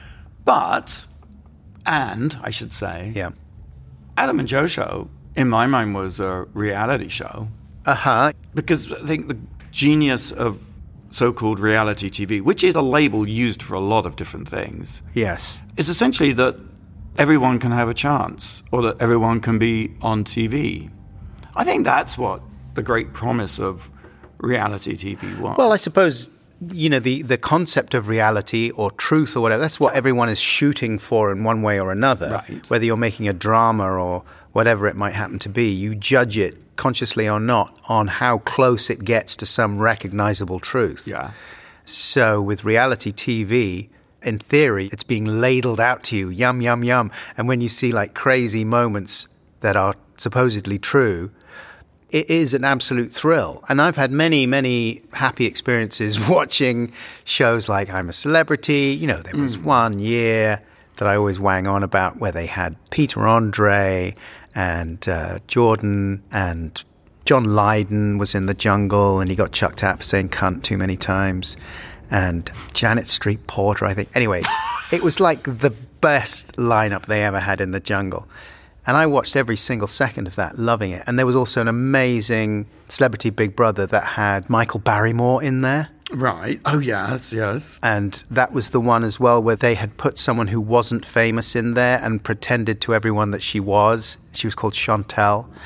But, and, I should say, yeah. Adam and Joe Show, in my mind, was a reality show. Uh-huh. Because I think the genius of so-called reality T V, which is a label used for a lot of different things, yes, is essentially that everyone can have a chance, or that everyone can be on T V. I think that's what the great promise of reality T V was. Well, I suppose, you know, the, the concept of reality or truth or whatever, that's what everyone is shooting for in one way or another. Right. Whether you're making a drama or whatever it might happen to be, you judge it, consciously or not, on how close it gets to some recognizable truth. Yeah. So with reality T V, in theory, it's being ladled out to you, yum, yum, yum. And when you see like crazy moments that are supposedly true, it is an absolute thrill. And I've had many, many happy experiences watching shows like I'm a Celebrity. You know, there was mm. one year that I always wang on about where they had Peter Andre and uh, Jordan, and John Lydon was in the jungle and he got chucked out for saying cunt too many times, and Janet Street Porter, I think. Anyway, it was like the best lineup they ever had in the jungle. And I watched every single second of that, loving it. And there was also an amazing Celebrity Big Brother that had Michael Barrymore in there. Right. Oh, yes, yes. And that was the one as well where they had put someone who wasn't famous in there and pretended to everyone that she was. She was called Chantel.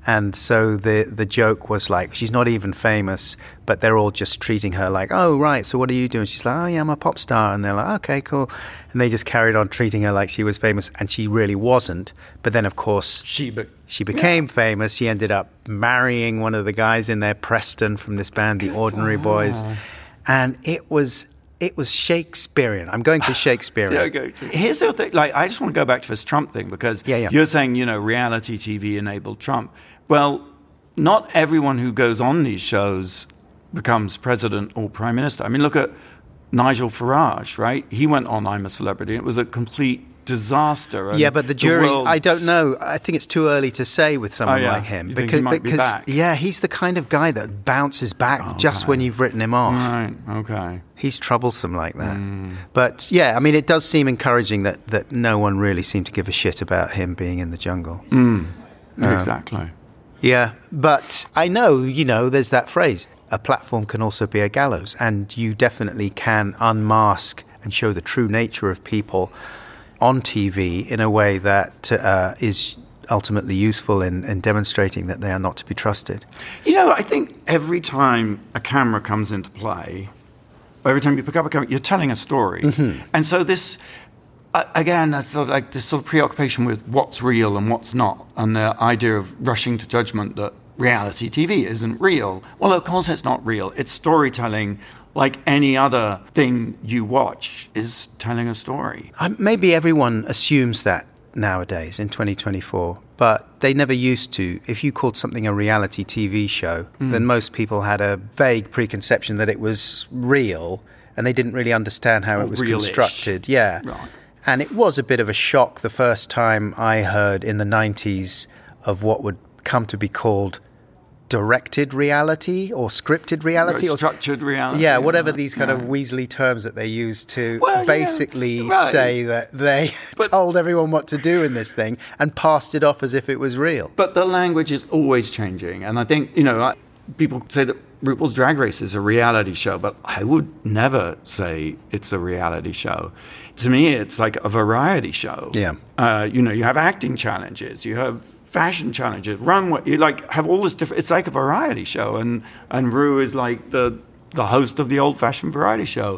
And so the the joke was like, she's not even famous, but they're all just treating her like, oh, right, so what are you doing? She's like, oh, yeah, I'm a pop star. And they're like, okay, cool. And they just carried on treating her like she was famous, and she really wasn't. But then, of course, She, be- she became Yeah. famous. She ended up marrying one of the guys in there, Preston, from this band, The Ordinary Boys. And it was... It was Shakespearean. I'm going to Shakespearean. Yeah, okay. Here's the thing. Like, I just want to go back to this Trump thing because Yeah, yeah. you're saying, you know, reality T V enabled Trump. Well, not everyone who goes on these shows becomes president or prime minister. I mean, look at Nigel Farage, right? He went on I'm a Celebrity. It was a complete disaster. And Yeah, but the jury, world- I don't know. I think it's too early to say with someone Oh, yeah. like him. You think he might be back? Yeah, he's the kind of guy that bounces back Oh, just okay. when you've written him off. Right, okay. He's troublesome like that. Mm. But yeah, I mean, it does seem encouraging that, that no one really seemed to give a shit about him being in the jungle. Mm. Exactly. Yeah, but I know, you know, there's that phrase, a platform can also be a gallows, and you definitely can unmask and show the true nature of people on T V in a way that uh, is ultimately useful in, in demonstrating that they are not to be trusted. You know, I think every time a camera comes into play, or every time you pick up a camera, you're telling a story. Mm-hmm. And so this, uh, again, that's sort of like this sort of preoccupation with what's real and what's not, and the idea of rushing to judgment that reality T V isn't real. Well, of course it's not real. It's storytelling like any other thing you watch is telling a story. Uh, maybe everyone assumes that nowadays in twenty twenty-four, but they never used to. If you called something a reality T V show, Mm. then most people had a vague preconception that it was real, and they didn't really understand how Or it was real-ish. constructed. Yeah. Right. And it was a bit of a shock the first time I heard in the nineties of what would come to be called directed reality or scripted reality or Structured reality. yeah, whatever these kind Yeah. of Weasley terms that they use to Well, yeah, basically right. say that they But- told everyone what to do in this thing and passed it off as if it was real. But the language is always changing. And I think, you know, I, people say that RuPaul's Drag Race is a reality show, but I would never say it's a reality show. To me, it's like a variety show. Yeah. Uh, you know, you have acting challenges, you have fashion challenges, runway, you like have all this different, it's like a variety show. And, and Ru is like the, the host of the old-fashioned variety show.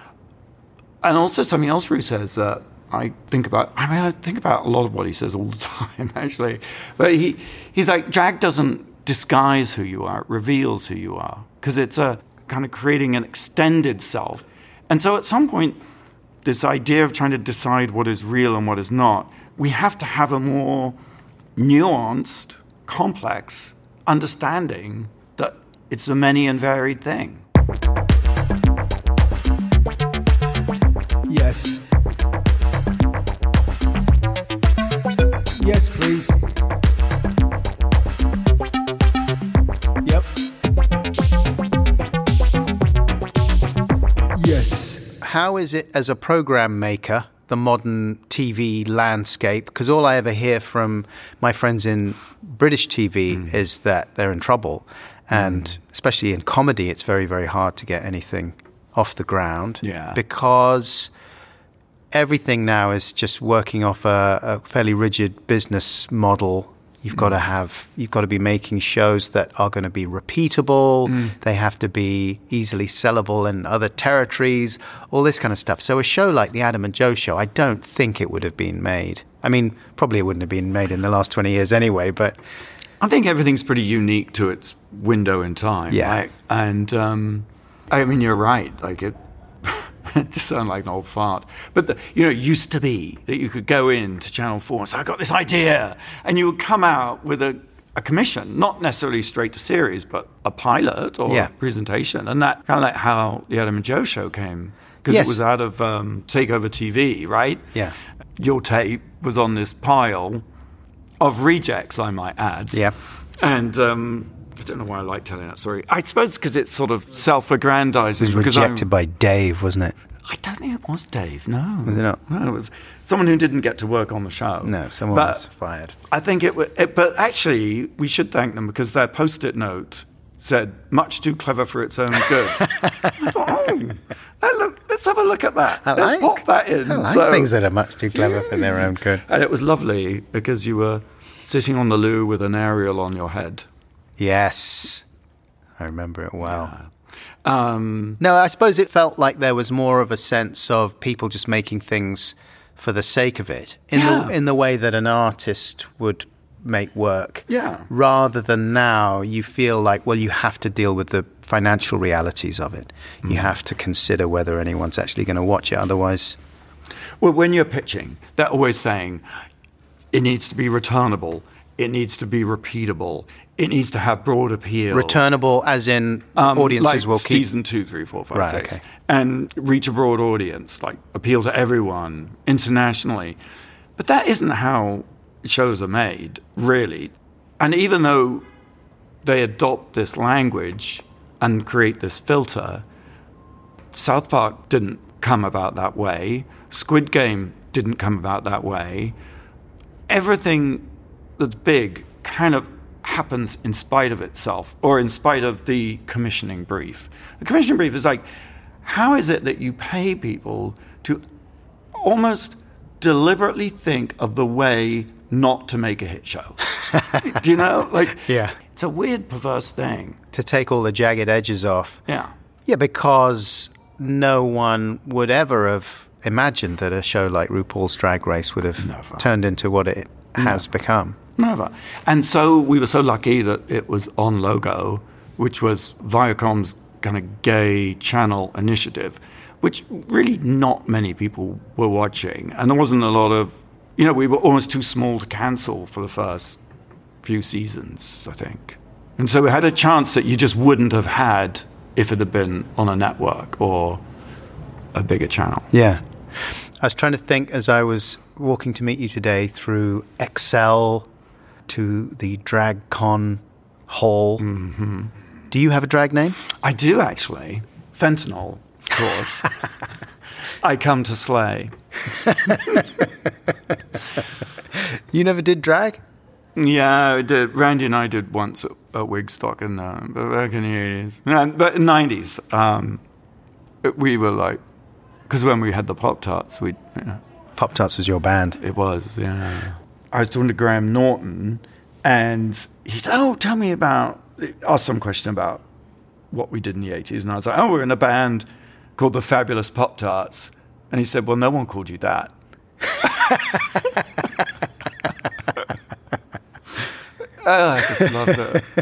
And also something else Ru says that I think about, I mean, I think about a lot of what he says all the time, actually. But he, he's like, drag doesn't disguise who you are, it reveals who you are. Because it's a kind of creating an extended self. And so at some point, this idea of trying to decide what is real and what is not, we have to have a more nuanced, complex understanding that it's a many and varied thing. Yes. Yes, please. Yep. Yes. How is it as a program maker, the modern T V landscape? Because all I ever hear from my friends in British T V mm. is that they're in trouble. And mm. especially in comedy, it's very, very hard to get anything off the ground. Yeah. Because everything now is just working off a, a fairly rigid business model. You've got to have, you've got to be making shows that are going to be repeatable. Mm. They have to be easily sellable in other territories, all this kind of stuff. So a show like the Adam and Joe Show, I don't think it would have been made. I mean, probably it wouldn't have been made in the last twenty years anyway, but... I think everything's pretty unique to its window in time. Yeah. Right? And, um, I mean, you're right. Like, it, it just sounds like an old fart. But, the, you know, it used to be that you could go in to Channel four and say, I got this idea. And you would come out with a, a commission, not necessarily straight to series, but a pilot or yeah. a presentation. And that kind of like how the Adam and Joe Show came. Because Yes. it was out of um, Takeover T V, right? Yeah. Your tape was on this pile of rejects, I might add. Yeah. And um, I don't know why I like telling that story. I suppose because it's sort of self-aggrandizing. It was because rejected I'm, by Dave, wasn't it? I don't think it was Dave, no. Was it not? No, it was someone who didn't get to work on the show. No, someone But was fired. I think it was... It, but actually, we should thank them because their Post-it note said, much too clever for its own good. I thought, oh, that look, let's have a look at that. I let's like, pop that in. I like So- things that are much too clever for their own good. And it was lovely because you were sitting on the loo with an aerial on your head. Yes. I remember it well. Yeah. Um, no, I suppose it felt like there was more of a sense of people just making things for the sake of it, in Yeah. the in the way that an artist would make work. Yeah. Rather than now, you feel like, well, you have to deal with the financial realities of it. Mm. You have to consider whether anyone's actually going to watch it. Otherwise, well, when you're pitching, they're always saying it needs to be returnable, it needs to be repeatable, it needs to have broad appeal. Returnable, as in um, audiences like will keep season two, three, four, five, right, six, okay. and reach a broad audience, like appeal to everyone internationally. But that isn't how shows are made, really. And even though they adopt this language and create this filter, South Park didn't come about that way. Squid Game didn't come about that way. Everything that's big kind of happens in spite of itself, or in spite of the commissioning brief. The commissioning brief is like, how is it that you pay people to almost deliberately think of the way not to make a hit show? Do you know? Like, yeah. It's a weird, perverse thing. To take all the jagged edges off. Yeah. Yeah, because no one would ever have imagined that a show like RuPaul's Drag Race would have Never. turned into what it has Never. become. Never. And so we were so lucky that it was on Logo, which was Viacom's kind of gay channel initiative, which really not many people were watching. And there wasn't a lot of, you know, we were almost too small to cancel for the first few seasons, I think. And so we had a chance that you just wouldn't have had if it had been on a network or a bigger channel. Yeah. I was trying to think as I was walking to meet you today through Excel to the DragCon hall. Mm-hmm. Do you have a drag name? I do, actually. Fentanyl, of course. I come to slay. You never did drag? Yeah, I did. Randy and I did once at, at Wigstock in, uh, back in the eighties. And, but in the nineties, um, we were like, because when we had the Pop-Tarts, we, you know. Pop-Tarts was your band. It was, yeah. I was talking to Graham Norton, and he said, oh, tell me about, asked some question about what we did in the eighties. And I was like, oh, we're in a band called the Fabulous Pop-Tarts. And he said, well, no one called you that. Oh, I just loved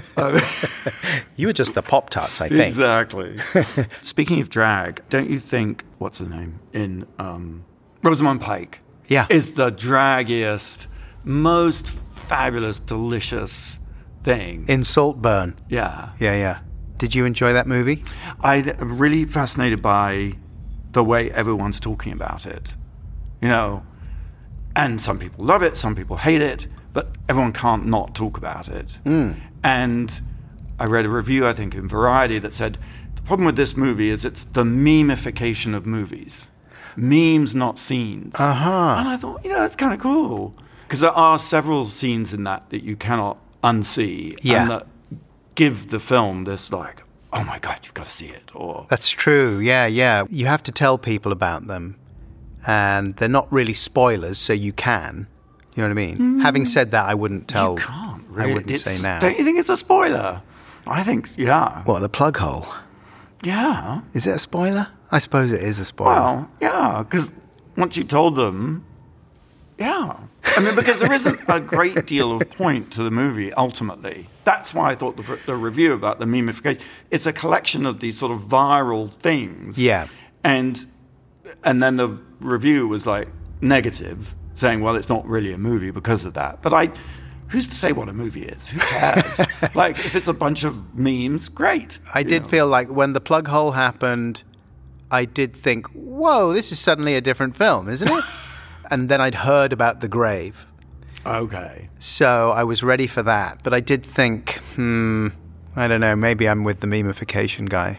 it. You were just the Pop-Tarts, I think. Exactly. Speaking of drag, don't you think, what's the name, in um, Rosamund Pike Yeah. is the draggiest, most fabulous, delicious thing. In Saltburn. Yeah. Yeah, yeah. Did you enjoy that movie? I'm really fascinated by the way everyone's talking about it. You know, and some people love it, some people hate it, but everyone can't not talk about it. Mm. And I read a review, I think, in Variety that said, the problem with this movie is it's the memification of movies. Memes, not scenes. Uh-huh. And I thought, you know, that's kind of cool. Because there are several scenes in that that you cannot unsee. Yeah. And that give the film this, like, oh my God, you've got to see it. Or That's true. Yeah, yeah. You have to tell people about them. And they're not really spoilers, so you can. You know what I mean? Mm. Having said that, I wouldn't tell. You can't really. I wouldn't It's- say now. Don't you think it's a spoiler? I think, yeah. What, the plug hole? Yeah. Is it a spoiler? I suppose it is a spoiler. Well, yeah, because once you told them, yeah. I mean, because there isn't a great deal of point to the movie, ultimately. That's why I thought the, the review about the memification, it's a collection of these sort of viral things. Yeah. And and then the review was like negative, saying, well, it's not really a movie because of that. But I, who's to say what a movie is? Who cares? Like, if it's a bunch of memes, great. I you did know. feel like when the plug hole happened, I did think, whoa, this is suddenly a different film, isn't it? And then I'd heard about The Grave. Okay. So I was ready for that. But I did think, hmm, I don't know, maybe I'm with the memification guy.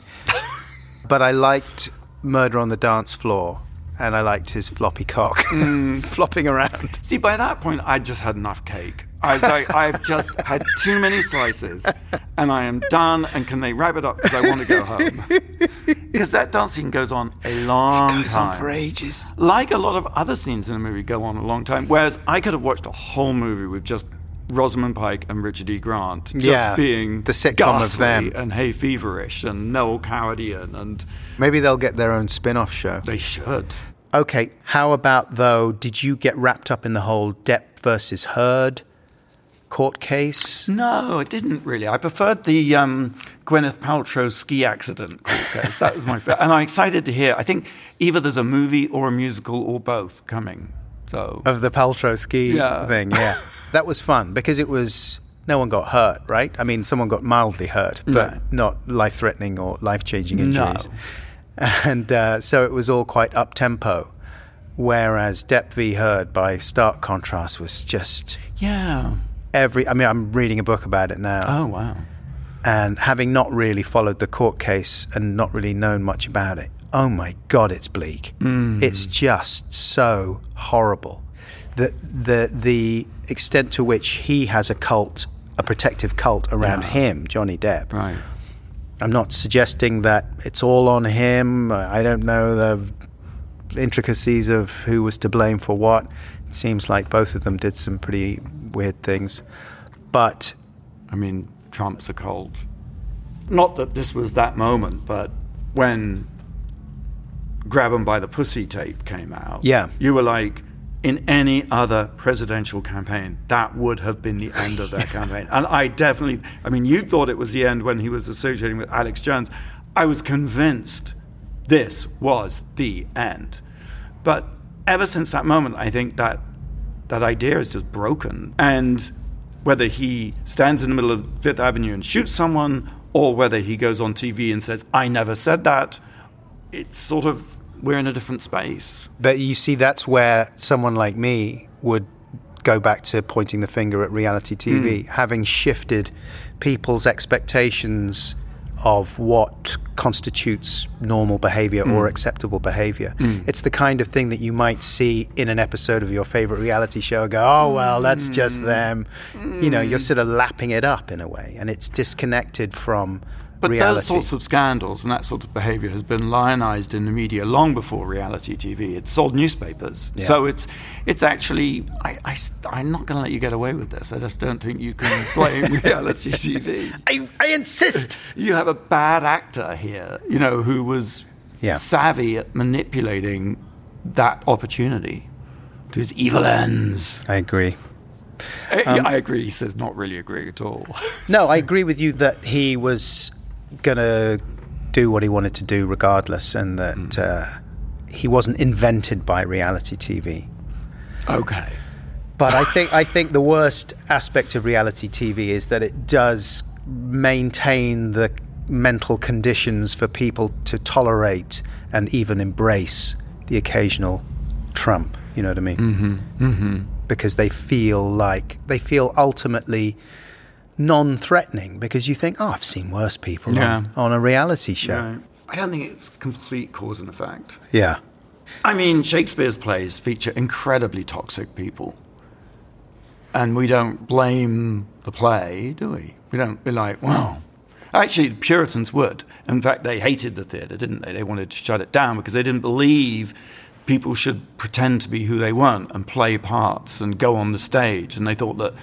But I liked Murder on the Dance Floor, and I liked his floppy cock Mm. flopping around. See, by that point, I just had enough cake. I was like, I've just had too many slices, and I am done, and can they wrap it up because I want to go home? Because that dance scene goes on a long It goes time. on for ages. Like a lot of other scenes in a movie go on a long time, whereas I could have watched a whole movie with just Rosamund Pike and Richard E. Grant just Yeah, being the sitcom of ghastly them. and hay feverish and Noel Cowardian, and Maybe they'll get their own spin-off show. they should. Okay, how about, though, did you get wrapped up in the whole Depp versus Heard court case? No, it didn't really. I preferred the um, Gwyneth Paltrow ski accident court case. That was my favorite. And I'm excited to hear. I think either there's a movie or a musical or both coming. So Of the Paltrow ski Yeah. thing, yeah. That was fun because it was, no one got hurt, right? I mean, someone got mildly hurt, but No. not life-threatening or life-changing No. injuries. And uh, so it was all quite up-tempo, whereas Depp v. Heard, by stark contrast, was just yeah. every... I mean, I'm reading a book about it now. Oh, wow. And having not really followed the court case and not really known much about it, oh my God, it's bleak. Mm. It's just so horrible. The, the, the extent to which he has a cult, a protective cult around Yeah. him, Johnny Depp. Right. I'm not suggesting that it's all on him. I don't know the intricacies of who was to blame for what. It seems like both of them did some pretty weird things. But I mean, Trump's a cold. Not that this was that moment, but when Grab 'em by the Pussy tape came out, Yeah. you were like, in any other presidential campaign, that would have been the end of their campaign. And I definitely, I mean, you thought it was the end when he was associating with Alex Jones. I was convinced this was the end. But ever since that moment, I think that that idea is just broken. And whether he stands in the middle of Fifth Avenue and shoots someone, or whether he goes on T V and says, I never said that, it's sort of, we're in a different space. But you see, that's where someone like me would go back to pointing the finger at reality T V, Mm. having shifted people's expectations of what constitutes normal behavior Mm. or acceptable behavior. It's the kind of thing that you might see in an episode of your favorite reality show and go, oh, well, that's just them. You know, you're sort of lapping it up in a way, and it's disconnected from But reality. those sorts of scandals and that sort of behavior has been lionized in the media long before reality T V. It sold newspapers. Yeah. So it's it's actually, I, I, I'm not going to let you get away with this. I just don't think you can blame reality T V. I, I insist! You have a bad actor here, you know, who was Yeah. savvy at manipulating that opportunity to his evil ends. I agree. I, Um, I agree. He says not really agree at all. No, I agree with you that he was going to do what he wanted to do regardless, and that Mm. uh, he wasn't invented by reality T V. Okay. But I think I think the worst aspect of reality T V is that it does maintain the mental conditions for people to tolerate and even embrace the occasional Trump. You know what I mean? Mm-hmm. Mm-hmm. Because they feel like they feel ultimately non-threatening, because you think, oh, I've seen worse people Yeah. on, on a reality show. Right. I don't think it's complete cause and effect. Yeah. I mean, Shakespeare's plays feature incredibly toxic people. And we don't blame the play, do we? We don't be like, well, actually, the Puritans would. In fact, they hated the theatre, didn't they? They wanted to shut it down because they didn't believe people should pretend to be who they weren't and play parts and go on the stage. And they thought that,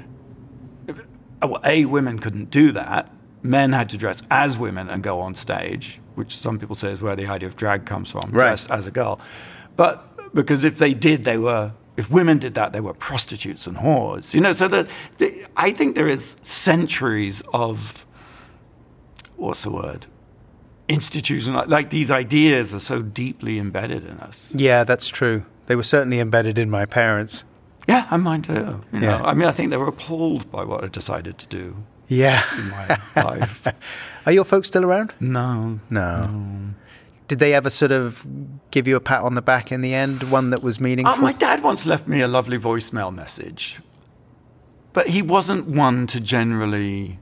well, A, women couldn't do that. Men had to dress as women and go on stage, which some people say is where the idea of drag comes from, Right. dressed as a girl. But because if they did, they were, if women did that, they were prostitutes and whores. You know, so that the, I think there is centuries of, what's the word? Institution, like, like these ideas are so deeply embedded in us. Yeah, that's true. They were certainly embedded in my parents. Yeah, and mine too. You know? Yeah. I mean, I think they were appalled by what I decided to do Yeah. in my life. Are your folks still around? No. No. Did they ever sort of give you a pat on the back in the end, one that was meaningful? Oh, my dad once left me a lovely voicemail message, but he wasn't one to generally.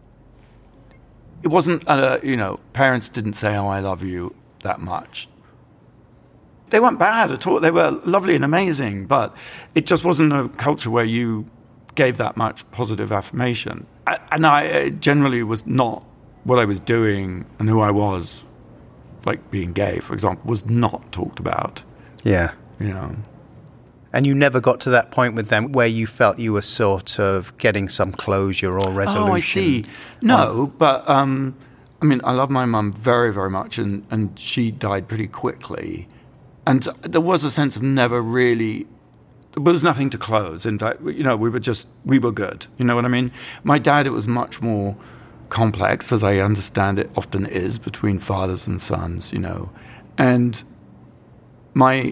It wasn't, uh, you know, parents didn't say, oh, I love you that much. They weren't bad at all. They were lovely and amazing, but it just wasn't a culture where you gave that much positive affirmation. I, and I uh, generally was not, what I was doing and who I was, like being gay, for example, was not talked about, Yeah. you know. And you never got to that point with them where you felt you were sort of getting some closure or resolution? Oh, I see. No, um, but, um, I mean, I love my mum very, very much, and, and she died pretty quickly. And there was a sense of never really... There was nothing to close. In fact, you know, we were just... We were good. You know what I mean? My dad, it was much more complex, as I understand it often is, between fathers and sons, you know. And my...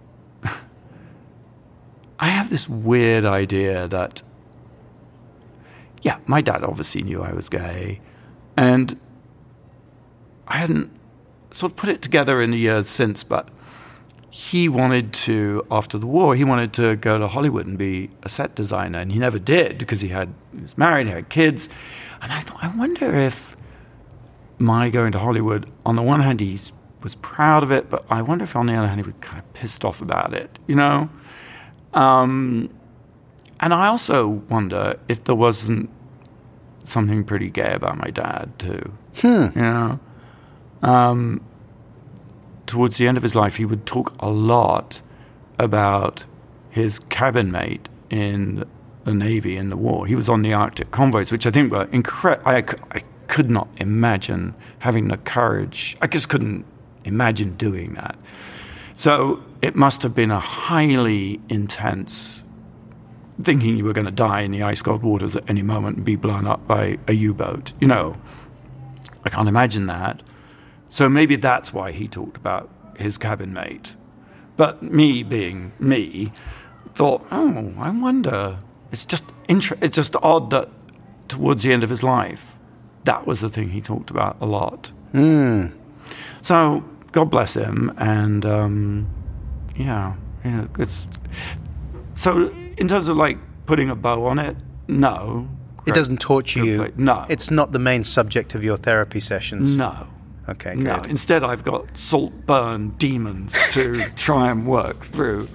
I have this weird idea that, yeah, my dad obviously knew I was gay, and I hadn't sort of put it together in the years since, but he wanted to, after the war, he wanted to go to Hollywood and be a set designer, and he never did because he had he was married, he had kids, and I thought, I wonder if my going to Hollywood, on the one hand, he was proud of it, but I wonder if on the other hand, he was kind of pissed off about it, you know? Um, and I also wonder if there wasn't something pretty gay about my dad, too. Hmm. You know? Um, towards the end of his life, he would talk a lot about his cabin mate in the Navy in the war. He was on the Arctic convoys, which I think were incredible. I, I could not imagine having the courage. I just couldn't imagine doing that. So it must have been a highly intense thinking you were going to die in the ice-cold waters at any moment and be blown up by a U-boat. You know, I can't imagine that. So maybe that's why he talked about his cabin mate. But me, being me, thought, oh, I wonder. It's just inter- it's just odd that towards the end of his life, that was the thing he talked about a lot. Mm. So God bless him, and um, yeah, you know, it's so in terms of like putting a bow on it, no, it doesn't torture you. Play. No, it's not the main subject of your therapy sessions. No, okay, good. No. Instead, I've got salt-burn demons to try and work through.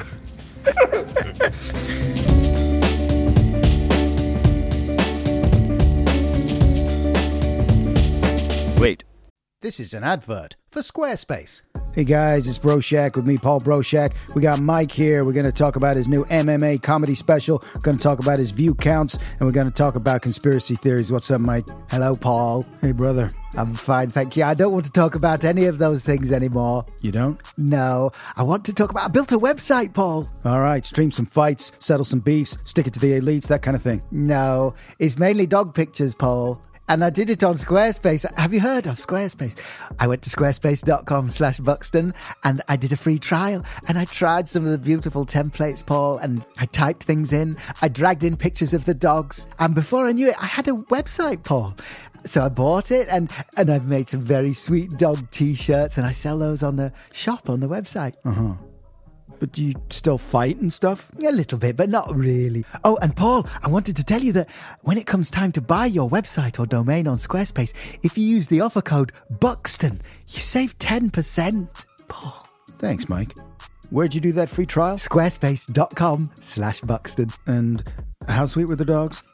Wait. This is an advert for Squarespace. Hey guys, it's Broshak with me, Paul Broshak. We got Mike here. We're going to talk about his new M M A comedy special. We're going to talk about his view counts, and we're going to talk about conspiracy theories. What's up, Mike? Hello, Paul. Hey, brother. I'm fine, thank you. I don't want to talk about any of those things anymore. You don't? No. I want to talk about... I built a website, Paul. All right, stream some fights, settle some beefs, stick it to the elites, that kind of thing. No. It's mainly dog pictures, Paul. And I did it on Squarespace. Have you heard of Squarespace? I went to squarespace.com slash Buxton and I did a free trial. And I tried some of the beautiful templates, Paul, and I typed things in. I dragged in pictures of the dogs. And before I knew it, I had a website, Paul. So I bought it and, and I've made some very sweet dog T-shirts and I sell those on the shop on the website. Uh-huh. But do you still fight and stuff? A little bit, but not really. Oh, and Paul, I wanted to tell you that when it comes time to buy your website or domain on Squarespace, if you use the offer code Buxton, you save ten percent. Paul. Thanks, Mike. Where'd you do that free trial? Squarespace.com slash Buxton. And how sweet were the dogs?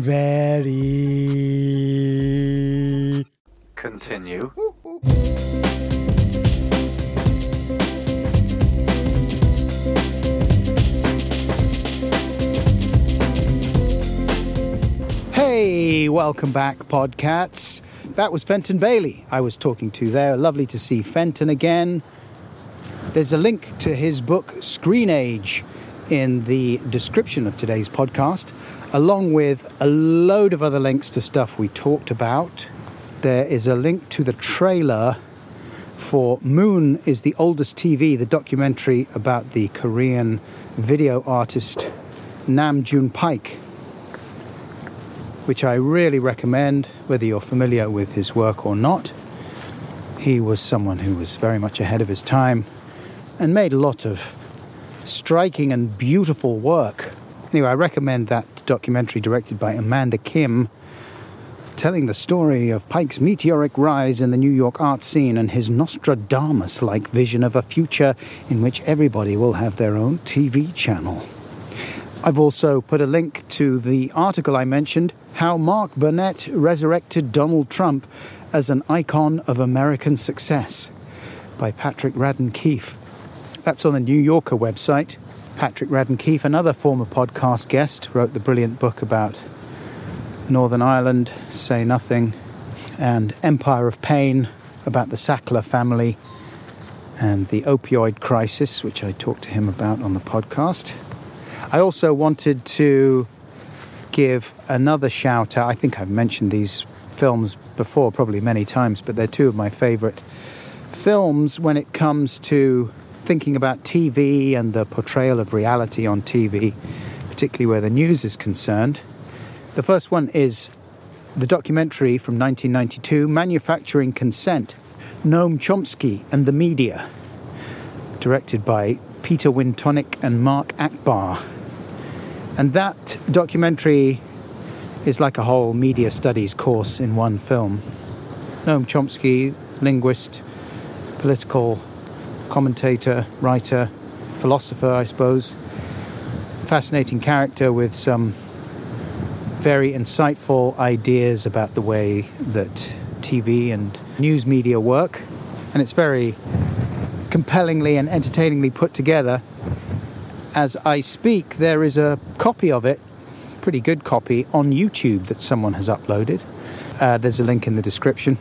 Very. Continue. Hey, welcome back, Podcats. That was Fenton Bailey I was talking to there. Lovely to see Fenton again. There's a link to his book, Screen Age, in the description of today's podcast, along with a load of other links to stuff we talked about. There is a link to the trailer for Moon is the Oldest T V, the documentary about the Korean video artist Nam June Paik, which I really recommend, whether you're familiar with his work or not. He was someone who was very much ahead of his time and made a lot of striking and beautiful work. Anyway, I recommend that documentary directed by Amanda Kim, telling the story of Paik's meteoric rise in the New York art scene and his Nostradamus-like vision of a future in which everybody will have their own T V channel. I've also put a link to the article I mentioned, How Mark Burnett Resurrected Donald Trump as an Icon of American Success, by Patrick Radden Keefe. That's on the New Yorker website. Patrick Radden Keefe, another former podcast guest, wrote the brilliant book about Northern Ireland, Say Nothing, and Empire of Pain, about the Sackler family and the opioid crisis, which I talked to him about on the podcast. I also wanted to give another shout out. I think I've mentioned these films before, probably many times, but they're two of my favourite films when it comes to thinking about T V and the portrayal of reality on T V, particularly where the news is concerned. The first one is the documentary from nineteen ninety-two, Manufacturing Consent, Noam Chomsky and the Media, directed by Peter Wintonick and Mark Akbar. And that documentary is like a whole media studies course in one film. Noam Chomsky, linguist, political commentator, writer, philosopher, I suppose. Fascinating character with some very insightful ideas about the way that T V and news media work. And it's very compellingly and entertainingly put together. As I speak, there is a copy of it, pretty good copy, on YouTube that someone has uploaded. Uh, there's a link in the description.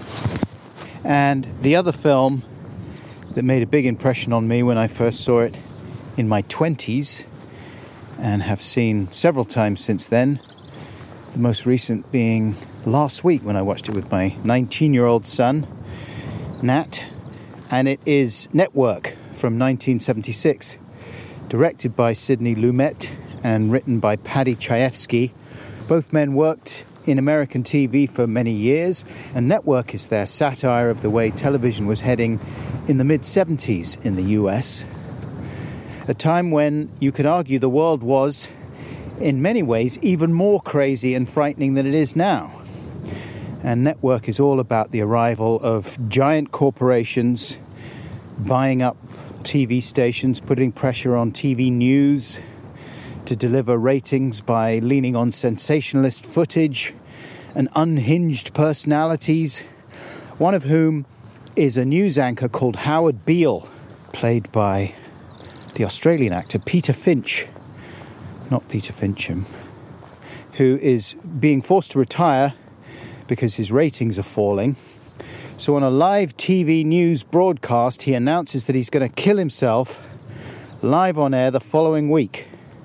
And the other film that made a big impression on me when I first saw it in my twenties, and have seen several times since then, the most recent being last week when I watched it with my nineteen-year-old son, Nat, and it is Network from nineteen seventy-six, directed by Sidney Lumet and written by Paddy Chayefsky. Both men worked in American T V for many years, and Network is their satire of the way television was heading in the mid-seventies in the U S, a time when you could argue the world was, in many ways, even more crazy and frightening than it is now. And Network is all about the arrival of giant corporations buying up T V stations, putting pressure on T V news to deliver ratings by leaning on sensationalist footage and unhinged personalities, one of whom is a news anchor called Howard Beale, played by the Australian actor Peter Finch, not Peter Fincham, who is being forced to retire because his ratings are falling. So on a live T V news broadcast, he announces that he's going to kill himself live on air the following week.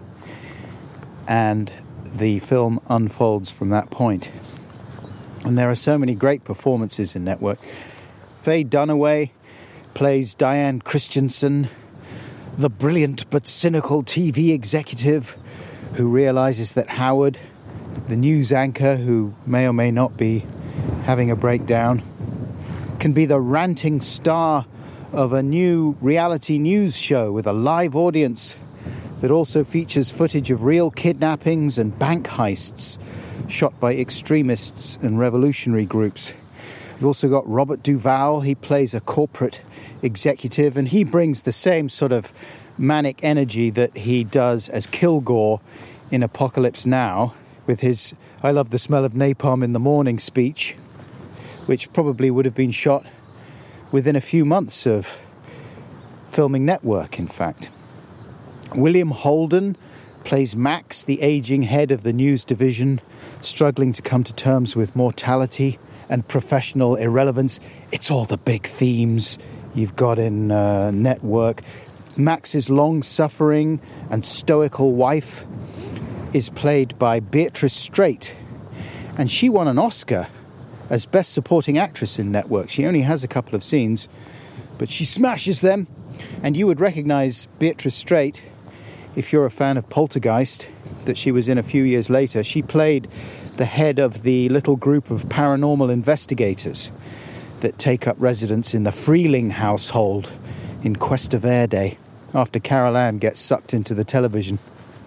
And the film unfolds from that point. And there are so many great performances in Network. Faye Dunaway plays Diane Christensen, the brilliant but cynical T V executive who realizes that Howard, the news anchor who may or may not be having a breakdown, can be the ranting star of a new reality news show with a live audience that also features footage of real kidnappings and bank heists shot by extremists and revolutionary groups. We've also got Robert Duvall. He plays a corporate executive, and he brings the same sort of manic energy that he does as Kilgore in Apocalypse Now, with his "I love the smell of napalm in the morning" speech, which probably would have been shot within a few months of filming Network, in fact. William Holden plays Max, the aging head of the news division, struggling to come to terms with mortality and professional irrelevance. It's all the big themes you've got in uh, Network. Max's long-suffering and stoical wife is played by Beatrice Straight, and she won an Oscar as Best Supporting Actress in Network. She only has a couple of scenes, but she smashes them, and you would recognise Beatrice Straight if you're a fan of Poltergeist, that she was in a few years later. She played the head of the little group of paranormal investigators that take up residence in the Freeling household in Cuesta Verde after Carol Ann gets sucked into the television.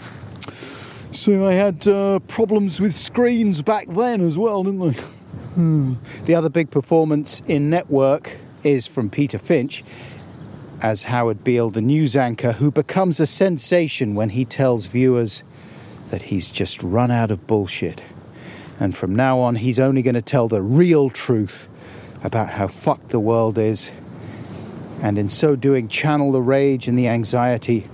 So I had uh, problems with screens back then as well, didn't I? Hmm. The other big performance in Network is from Peter Finch as Howard Beale, the news anchor, who becomes a sensation when he tells viewers that he's just run out of bullshit. And from now on, he's only going to tell the real truth about how fucked the world is, and in so doing, channel the rage and the anxiety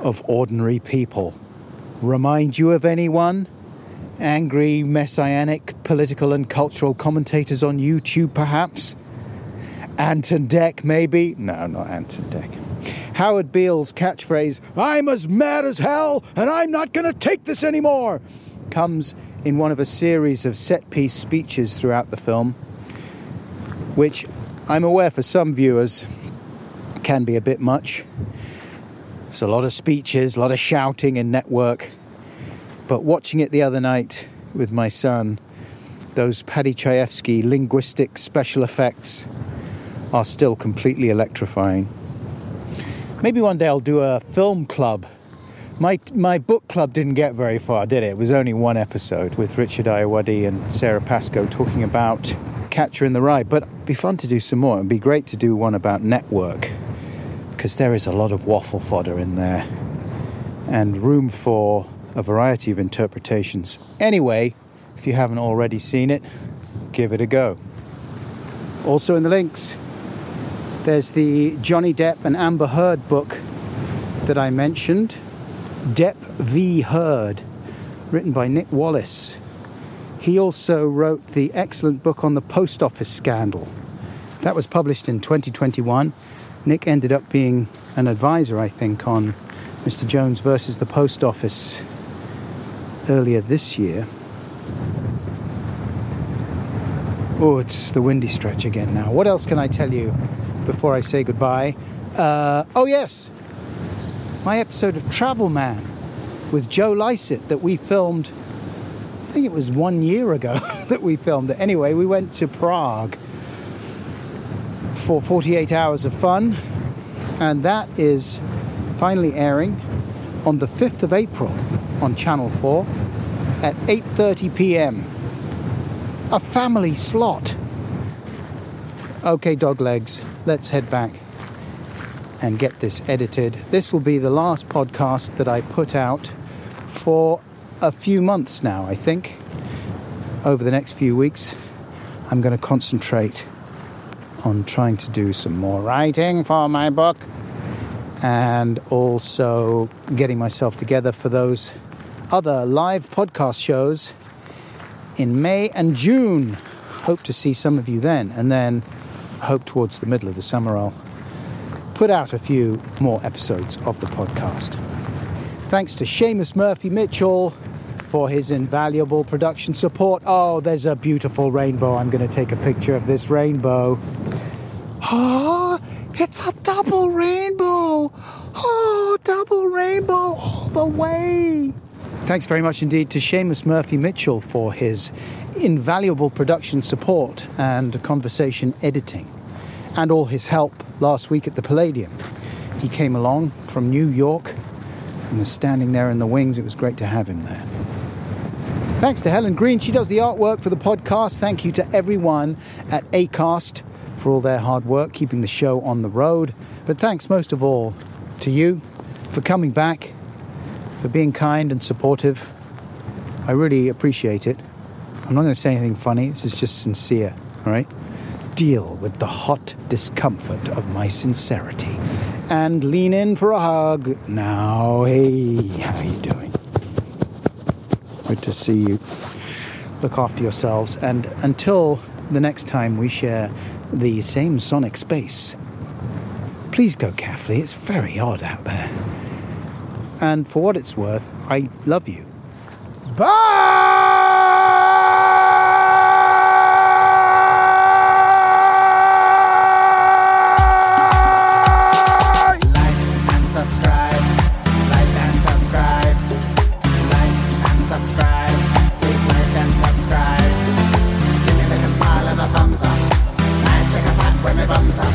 of ordinary people. Remind you of anyone? Angry, messianic, political and cultural commentators on YouTube, perhaps? Anton Deck, maybe? No, not Anton Deck. Howard Beale's catchphrase, "I'm as mad as hell and I'm not going to take this anymore," comes in one of a series of set-piece speeches throughout the film, which I'm aware for some viewers can be a bit much. It's a lot of speeches, a lot of shouting in Network. But watching it the other night with my son, those Paddy Chayefsky linguistic special effects are still completely electrifying. Maybe one day I'll do a film club. My my book club didn't get very far, did it? It was only one episode with Richard Ayoade and Sarah Pascoe talking about Catcher in the Rye. But it'd be fun to do some more. It'd be great to do one about Network, because there is a lot of waffle fodder in there and room for a variety of interpretations. Anyway, if you haven't already seen it, give it a go. Also in the links, there's the Johnny Depp and Amber Heard book that I mentioned, Depp v. Heard, written by Nick Wallace. He also wrote the excellent book on the post office scandal. That was published in twenty twenty-one. Nick ended up being an advisor, I think, on Mister Jones versus the Post Office earlier this year. Oh, it's the windy stretch again now. What else can I tell you before I say goodbye? Uh, oh, yes. My episode of Travel Man with Joe Lycett that we filmed, I think it was one year ago that we filmed it. Anyway, we went to Prague for forty-eight hours of fun, and that is finally airing on the fifth of April on Channel four at eight thirty p.m. A family slot. Okay, dog legs, let's head back and get this edited. This will be the last podcast that I put out for a few months now, I think. Over the next few weeks, I'm going to concentrate on trying to do some more writing for my book and also getting myself together for those other live podcast shows in May and June. Hope to see some of you then, and then hope towards the middle of the summer I'll put out a few more episodes of the podcast. Thanks to Seamus Murphy Mitchell for his invaluable production support. Oh, there's a beautiful rainbow. I'm going to take a picture of this rainbow. Oh, it's a double rainbow. Oh, double rainbow all the way. Thanks very much indeed to Seamus Murphy Mitchell for his invaluable production support and conversation editing, and all his help last week at the Palladium. He came along from New York and was standing there in the wings. It was great to have him there. Thanks to Helen Green. She does the artwork for the podcast. Thank you to everyone at Acast for all their hard work, keeping the show on the road. But thanks most of all to you for coming back, for being kind and supportive. I really appreciate it. I'm not going to say anything funny. This is just sincere, all right? Deal with the hot discomfort of my sincerity and lean in for a hug. Now, hey, how are you doing? Good to see you. Look after yourselves. And until the next time we share the same sonic space, please go carefully. It's very odd out there. And for what it's worth, I love you. Bye! Thumbs up.